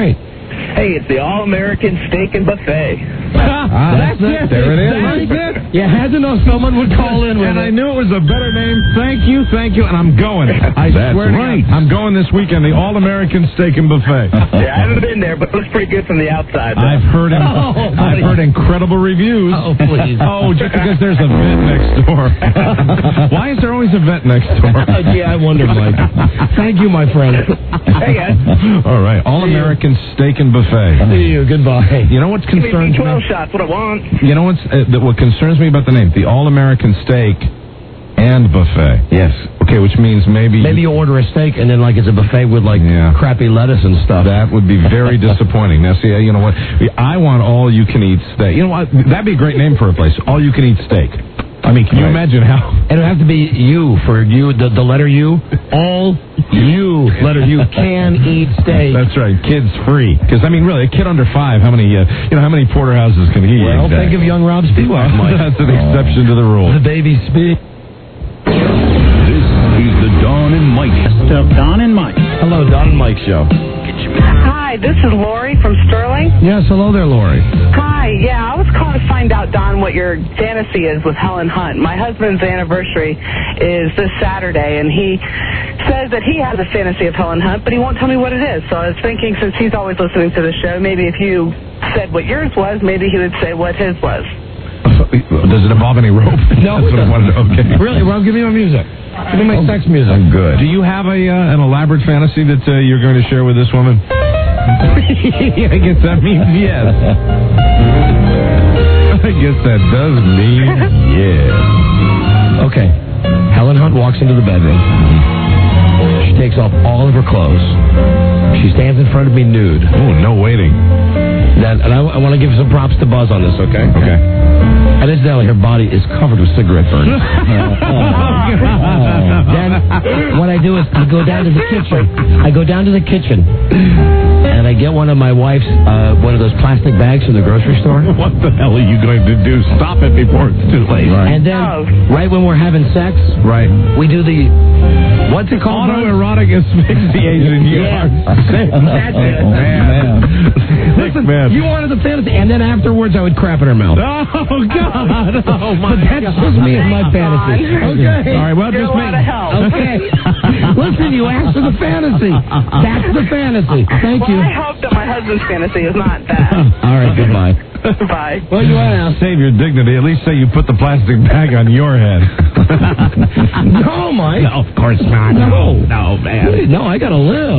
Hey, it's the All-American Steak and Buffet. Ah, that's it. There it is. That's it. You had to know someone would call in with And it. I knew it was a better name. Thank you, thank you, and I'm going. I That's swear to right. God, I'm going this weekend, the All-American Steak and Buffet. Yeah, I haven't been there, but it looks pretty good from the outside. Though. I've heard in, Oh, I've heard incredible reviews. Oh, please. Oh, just because there's a vent next door. Why is there always a vent next door? Yeah, I wonder, Mike. Thank you, my friend. Hey, guys. All right, All-American Steak and Buffet. See you. Goodbye. You know what Give me concerns B twelve me? shots, what I want. You know what's uh, that what concerns me about the name? The All-American Steak and Buffet. Yes. Okay, which means maybe Maybe you order a steak and then like it's a buffet with like Yeah. crappy lettuce and stuff. that would be very disappointing. Now, see, you know what? I want all-you-can-eat steak. You know what? That'd be a great name for a place. All-you-can-eat steak. I mean, can you Right. imagine how? It'll have to be you for you, the, the letter U. All you, letter U, can eat steak. That's right, kids free. Because I mean, really, a kid under five, how many, uh, you know, how many porterhouses can he eat? Well, think of young Rob Spivak, Mike. That's an exception to the rule. The baby speak. This is the Don and Mike. Of Don and Mike. Hello, Don and Mike Show. Hi, this is Lori from Sterling. Yes, hello there, Lori. Hi, yeah, I was calling to find out, Don, what your fantasy is with Helen Hunt. My husband's anniversary is this Saturday, and he says that he has a fantasy of Helen Hunt, but he won't tell me what it is. So I was thinking, since he's always listening to the show, maybe if you said what yours was, maybe he would say what his was. Does it involve any rope? No, That's it what I wanted to, okay. Really, Rob, give me my music. Give me my sex music. I'm good. Do you have a uh, an elaborate fantasy that uh, you're going to share with this woman? I guess that means yes. I guess that does mean yeah. Okay. Helen Hunt walks into the bedroom. She takes off all of her clothes. She stands in front of me nude. Oh, no waiting. Then, and I, I want to give some props to Buzz on this, okay? Okay. And incidentally, her body is covered with cigarette burns. Then what I do is I go down to the kitchen. I go down to the kitchen, and I get one of my wife's uh, one of those plastic bags from the grocery store. What the hell are you going to do? Stop it before it's too late. And then, right when we're having sex, Right. we do the what's it called? Buzz? Autoerotic asphyxiation. Yeah. That's it. Oh, man. Listen, man. you wanted the fantasy, and then afterwards I would crap in her mouth. Oh, God. Oh, my But that's God. just me and my fantasy. Okay. All right, well, You're just a lot make... of help. Okay. Listen, you asked for the fantasy. That's the fantasy. Thank Well, you. I hope that my husband's fantasy is not that. All right, goodbye. Bye. Well, you want to Save your dignity. At least say you put the plastic bag on your head. No, Mike. No, of course not. No. No, man. No, I got to live.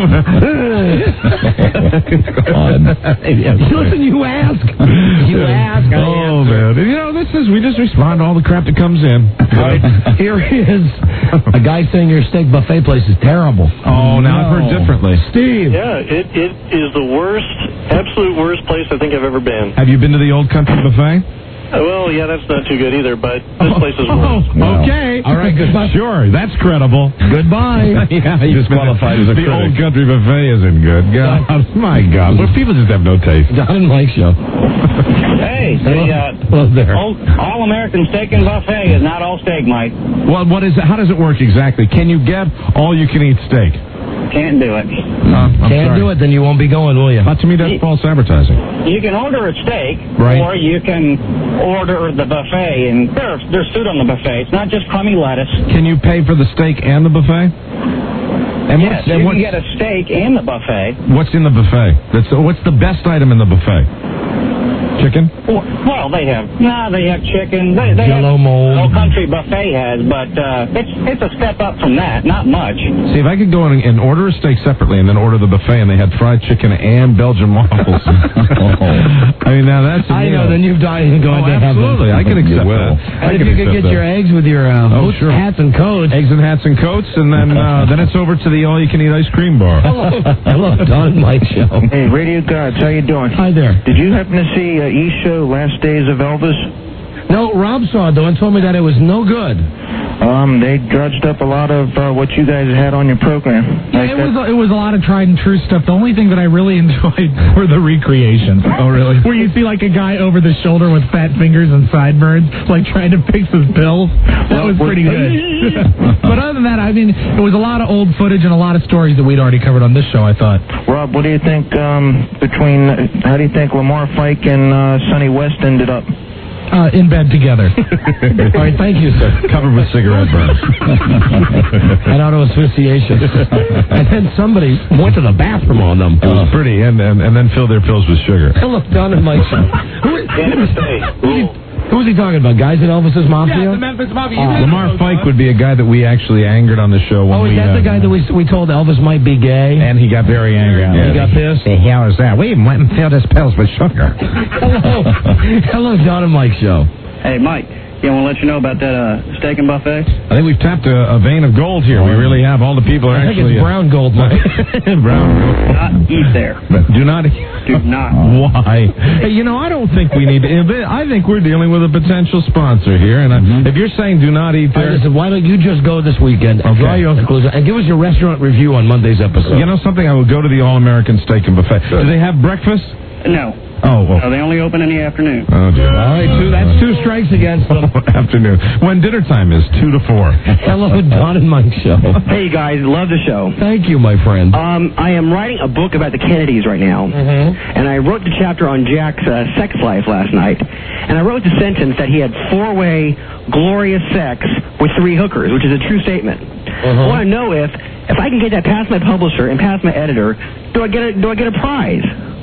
Listen, you ask. You ask. I Oh, answer. man. You know, this is, we just respond to all the crap that comes in. Right. Here is a guy saying your steak buffet place is terrible. Oh, now I've heard differently. Steve. Yeah, it, it is the worst, absolute worst place I think I've ever been. Have you been to the Old Country Buffet? Uh, well, yeah, that's not too good either, but this place is Oh, worse. okay. All right, goodbye. Sure, that's credible. Goodbye. Yeah, you Disqualified as a The critic. Old Country Buffet isn't good. God, my God. Well, people just have no taste. Don and Mike Show. Hey, the uh, Hello there. all, all American Steak and Buffet is not all steak, Mike. Well, what is it? How does it work exactly? Can you get all-you-can-eat steak? Can't do it. Uh, I'm Can't sorry. do it, then you won't be going, will you? But to me, that's false advertising. You can order a steak, Right. or you can order the buffet, and there's there's food on the buffet. It's not just crummy lettuce. Can you pay for the steak and the buffet? And yes, what's, you and can what's, get a steak and the buffet. what's in the buffet? That's what's the best item in the buffet? Chicken? Well, they have no, they have chicken. They, they Jello have, mold. Old Country Buffet has, but uh, it's it's a step up from that. Not much. See, if I could go in and order a steak separately and then order the buffet and they had fried chicken and Belgian waffles. I mean, now that's a I know, meal. then you've died and going Oh, to heaven. absolutely. I can accept will. that. And I if can you could accept get that. your eggs with your uh, Oh, hoots, sure. hats and coats. Eggs and hats and coats, and then uh, then it's over to the all-you-can-eat ice cream bar. Hello, hello, Don and Mike Show. Hey, Radio Gods, how you doing? Hi there. Did you happen to see uh, E's show, Last Days of Elvis? No, Rob saw it though and told me that it was no good. Um, they drudged up a lot of uh, what you guys had on your program. Yeah, it was it was a lot of tried and true stuff. The only thing that I really enjoyed were the recreations. Oh, really? Where you see like a guy over the shoulder with fat fingers and sideburns, like trying to fix his pills. That was pretty good. But other than that, I mean, it was a lot of old footage and a lot of stories that we'd already covered on this show, I thought. Rob, what do you think um, between, how do you think Lamar Fike and uh, Sonny West ended up? Uh, in bed together. All right, thank you, sir. Covered with cigarette burns. And auto asphyxiation. And then somebody went to the bathroom on them. It was pretty, and, and, and then filled their pills with sugar. Hey, look, Don and Mike. Who is, who is he talking about? Guys in Elvis's Mafia? Yeah, the Memphis Mafia. Uh, Lamar Fike would be a guy that we actually angered on the show. When oh, is we, that uh, the guy that we we told Elvis might be gay? And he got very angry. Yeah. He got pissed? The hell is that? We went and filled his pills with sugar. Hello. Hello, Don and Mike show. Hey, Mike, yeah, I want to let you know about that uh, steak and buffet. I think we've tapped a, a vein of gold here. We really have. All the people are I think actually... it's brown gold, Mike. brown gold. Do not eat there. Do not... Do not. Why? Hey, you know, I don't think we need to... I think we're dealing with a potential sponsor here, and I, if you're saying do not eat there... Right, listen, why don't you just go this weekend and Okay. draw your own conclusion and give us your restaurant review on Monday's episode. You know something? I will go to the All-American Steak and Buffet. Do they have breakfast? No. Oh, well. No, they only open in the afternoon. Oh, dear. All right, two, that's two strikes against them. Afternoon. When dinner time is two to four. Hello, Don and Mike show. Hey, guys, love the show. Thank you, my friend. Um, I am writing a book about the Kennedys right now, mm-hmm. and I wrote the chapter on Jack's uh, sex life last night, and I wrote the sentence that he had four-way glorious sex with three hookers, which is a true statement. Uh-huh. I want to know if if I can get that past my publisher and past my editor, do I get a do I get a prize?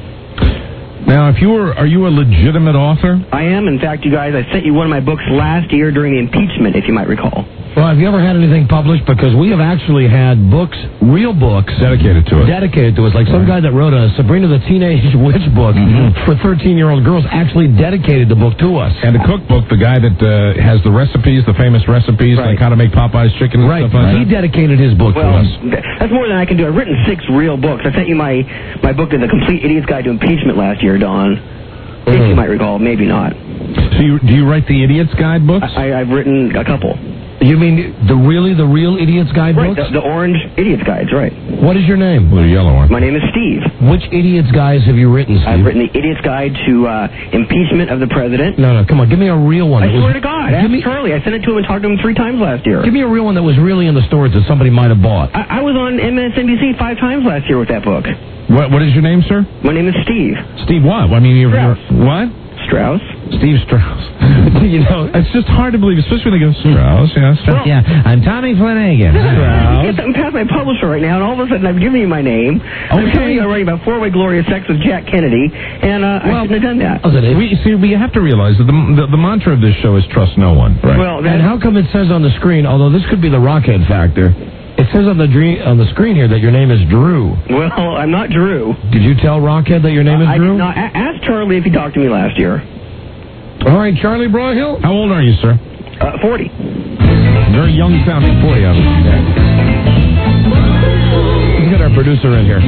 Now, if you were, are you a legitimate author? I am. In fact, you guys, I sent you one of my books last year during the impeachment, if you might recall. Well, have you ever had anything published? Because we have actually had books, real books, dedicated to us. Dedicated to us. Like some guy that wrote a Sabrina the Teenage Witch book mm-hmm. for thirteen-year-old girls actually dedicated the book to us. And the cookbook, the guy that uh, has the recipes, the famous recipes, right. like how to make Popeye's chicken and right. stuff like he that. He dedicated his book well, to us. That's more than I can do. I've written six real books. I sent you my, my book, The Complete Idiot's Guide to Impeachment, last year, Don. If mm-hmm. you might recall, maybe not. So you, do you write the Idiot's Guide books? I, I've written a couple. You mean the really, the real Idiot's Guide right, books? The, the orange Idiot's Guides, right. What is your name? The yellow one. My name is Steve. Which Idiot's Guides have you written, Steve? I've written the Idiot's Guide to uh, Impeachment of the President. No, no, come on, give me a real one. I that swear was, to God, ask me, Charlie. I sent it to him and talked to him three times last year. Give me a real one that was really in the stores that somebody might have bought. I, I was on M S N B C five times last year with that book. What What is your name, sir? My name is Steve. Steve what? I mean, you're... Strauss. you're what? Strauss. Steve Strauss. You know, it's just hard to believe, especially when they go, Strauss, yeah, Strauss. Well, yeah, I'm Tommy Flanagan. Strauss. I'm past my publisher right now, and all of a sudden I've given you my name. I'm telling you I'm writing about four-way glorious sex with Jack Kennedy, and uh, well, I shouldn't have done that. We, see, we have to realize that the, the, the mantra of this show is trust no one. Right? Well, and how come it says on the screen, although this could be the Rockhead factor, it says on the dream, on the screen here that your name is Drew. Well, I'm not Drew. Did you tell Rockhead that your name uh, is Drew? I did not. A- ask Charlie if he talked to me last year. All right, Charlie Broyhill. How old are you, sir? Uh, forty. Very young sounding forty, obviously. Let's get our producer in here.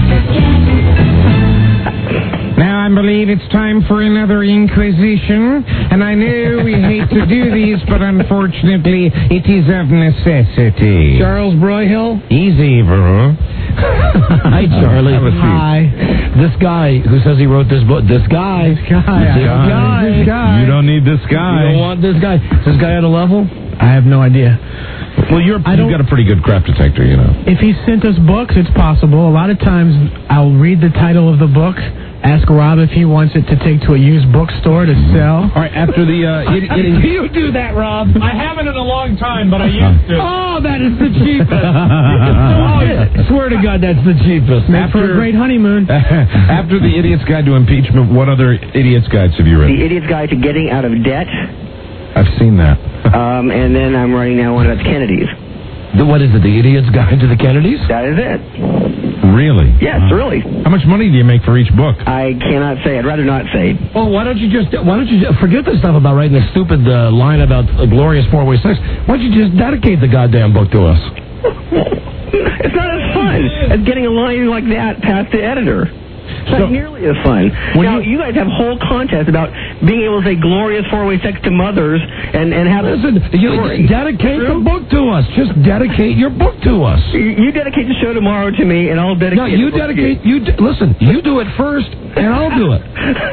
Now I believe it's time for another Inquisition, and I know we hate to do these, but unfortunately it is of necessity. Charles Broyhill? Easy, bro. Hi, Charlie. Hi. This guy who says he wrote this book, this guy. This guy. This guy. This guy. You don't need this guy. You don't want this guy. Is this guy on a level? I have no idea. Well, you're, you've got a pretty good crap detector, you know. If he sent us books, it's possible. A lot of times I'll read the title of the book, ask Rob if he wants it to take to a used bookstore to sell. All right, after the... Uh, it, it, do you do that, Rob? I haven't in a long time, but I used to. Oh, that is the cheapest. Oh, yeah. Swear to God, that's the cheapest. Made for a great honeymoon. After the Idiot's Guide to Impeachment, what other Idiot's Guides have you written? The Idiot's Guide to Getting Out of Debt. I've seen that. um, and then I'm writing now one about the Kennedys. The, what is it, the Idiot's Guide to the Kennedys? That is it. Really? Yes, uh, really. How much money do you make for each book? I cannot say. I'd rather not say. Well, why don't you just, why don't you just, forget the stuff about writing a stupid uh, line about a glorious four-way sex. Why don't you just dedicate the goddamn book to us? It's not as fun as getting a line like that past the editor. It's not So- nearly as fun. Now, you, guys have whole contests about being able to say glorious four-way sex to mothers and, and have Listen, you dedicate the book to us. Just dedicate your book to us. You, you dedicate the show tomorrow to me, and I'll dedicate No, you the book to dedicate. You de- listen. You do it first, and I'll do it.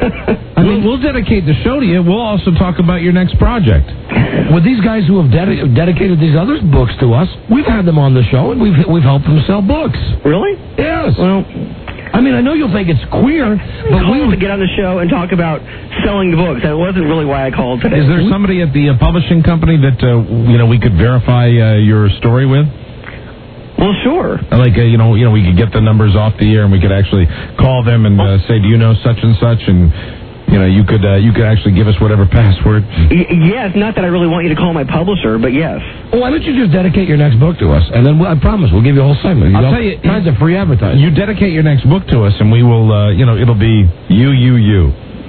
I mean, we'll dedicate the show to you. We'll also talk about your next project. With these guys who have dedi- dedicated these other books to us, we've had them on the show, and we've we've helped them sell books. Really? Yes. Well, I mean, I know you'll think it's queer, but we to get on the show and talk about selling the books. That wasn't really why I called today. Is there somebody at the uh, publishing company that uh, you know we could verify uh, your story with? Well, sure. Like uh, you know, you know, we could get the numbers off the air, and we could actually call them and uh, say, "Do you know such and such?" And you know, you could uh, you could actually give us whatever password. Y- yes, not that I really want you to call my publisher, but yes. Well, why don't you just dedicate your next book to us, and then we'll, I promise we'll give you a whole segment. I'll know, tell you, kinds of free advertising. You dedicate your next book to us, and we will, uh, you know, it'll be you, you, you.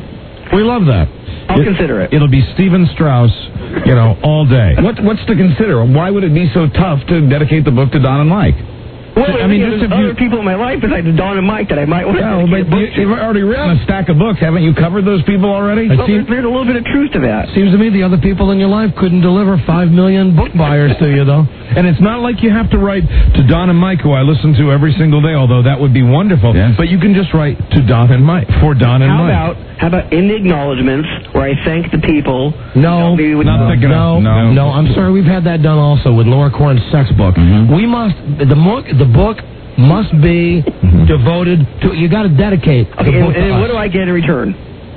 We love that. I'll consider it. It'll be Stephen Strauss, you know, all day. What, what's to consider? Why would it be so tough to dedicate the book to Don and Mike? Well, I mean, there's just if other you- people in my life besides Don and Mike that I might want to No, dedicate but a book you, to. you've already written a stack of books. Haven't you covered those people already? Well, there's, there's a little bit of truth to that. Seems to me the other people in your life couldn't deliver five million book buyers to you, though. And it's not like you have to write to Don and Mike, who I listen to every single day, although that would be wonderful. Yes. But you can just write to Don and Mike, for Don and How Mike. about how about in the acknowledgments where I thank the people? No, Maybe with not no, thick enough. no, No. no. I'm sorry, we've had that done also with Laura Korn's sex book. Mm-hmm. We must the book. The book must be devoted to. You got to dedicate the Okay, and, book to and us. what do I get in return?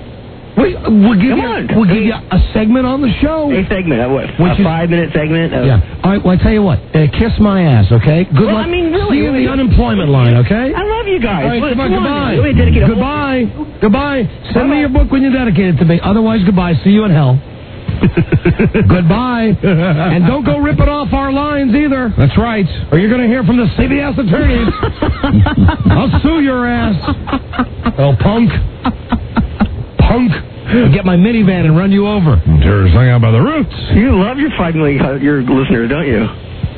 We, we'll give Come you. on. We'll give you a segment on the show. A segment, a what? Which a is- five-minute segment. Of, Yeah. All right. Well, I tell you what. Uh, kiss my ass, okay? Good Well, luck. I mean, really, See you in really- the unemployment line, okay? I love you guys. All right. Look, Come on. Goodbye. You want me to dedicate a whole- Goodbye. Goodbye. Send me your book when you dedicate it to me. Otherwise, goodbye. See you in hell. Goodbye. And don't go ripping off our lines either. That's right. Or you're going to hear from the C B S attorneys. I'll sue your ass. Oh, punk. Punk. I'll get my minivan and run you over. Tears hang out by the roots. You love your five million uh, your listeners, don't you?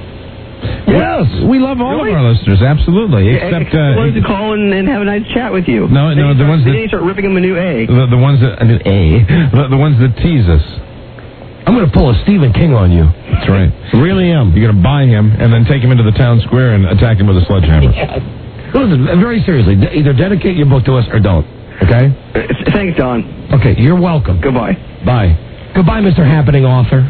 Yes, we love all Really? of our listeners, absolutely. Except, I wanted to uh, call and, and have a nice chat with you. No, Then no, you the start, ones then that- you start ripping them a new A. the, the ones that, I mean, A, the, the ones that tease us. I'm going to pull a Stephen King on you. That's right. Really am. You're going to buy him and then take him into the town square and attack him with a sledgehammer. Listen, very seriously, de- either dedicate your book to us or don't. Okay? Uh, Thanks, Don. Okay, you're welcome. Goodbye. Bye. Goodbye, Mister Happening Author.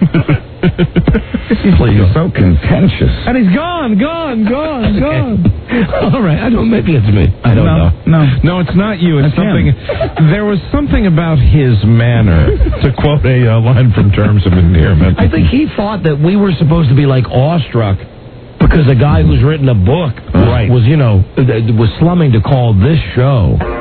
Please. You're so contentious. And he's gone, gone, gone, gone. All right, I don't. Maybe it's me. I don't no, know. No, no, it's not you. It's That's something. him. There was something about his manner, to quote a uh, line from Terms of Endearment. I think he thought that we were supposed to be like awestruck because the guy who's written a book Right. was, you know, was slumming to call this show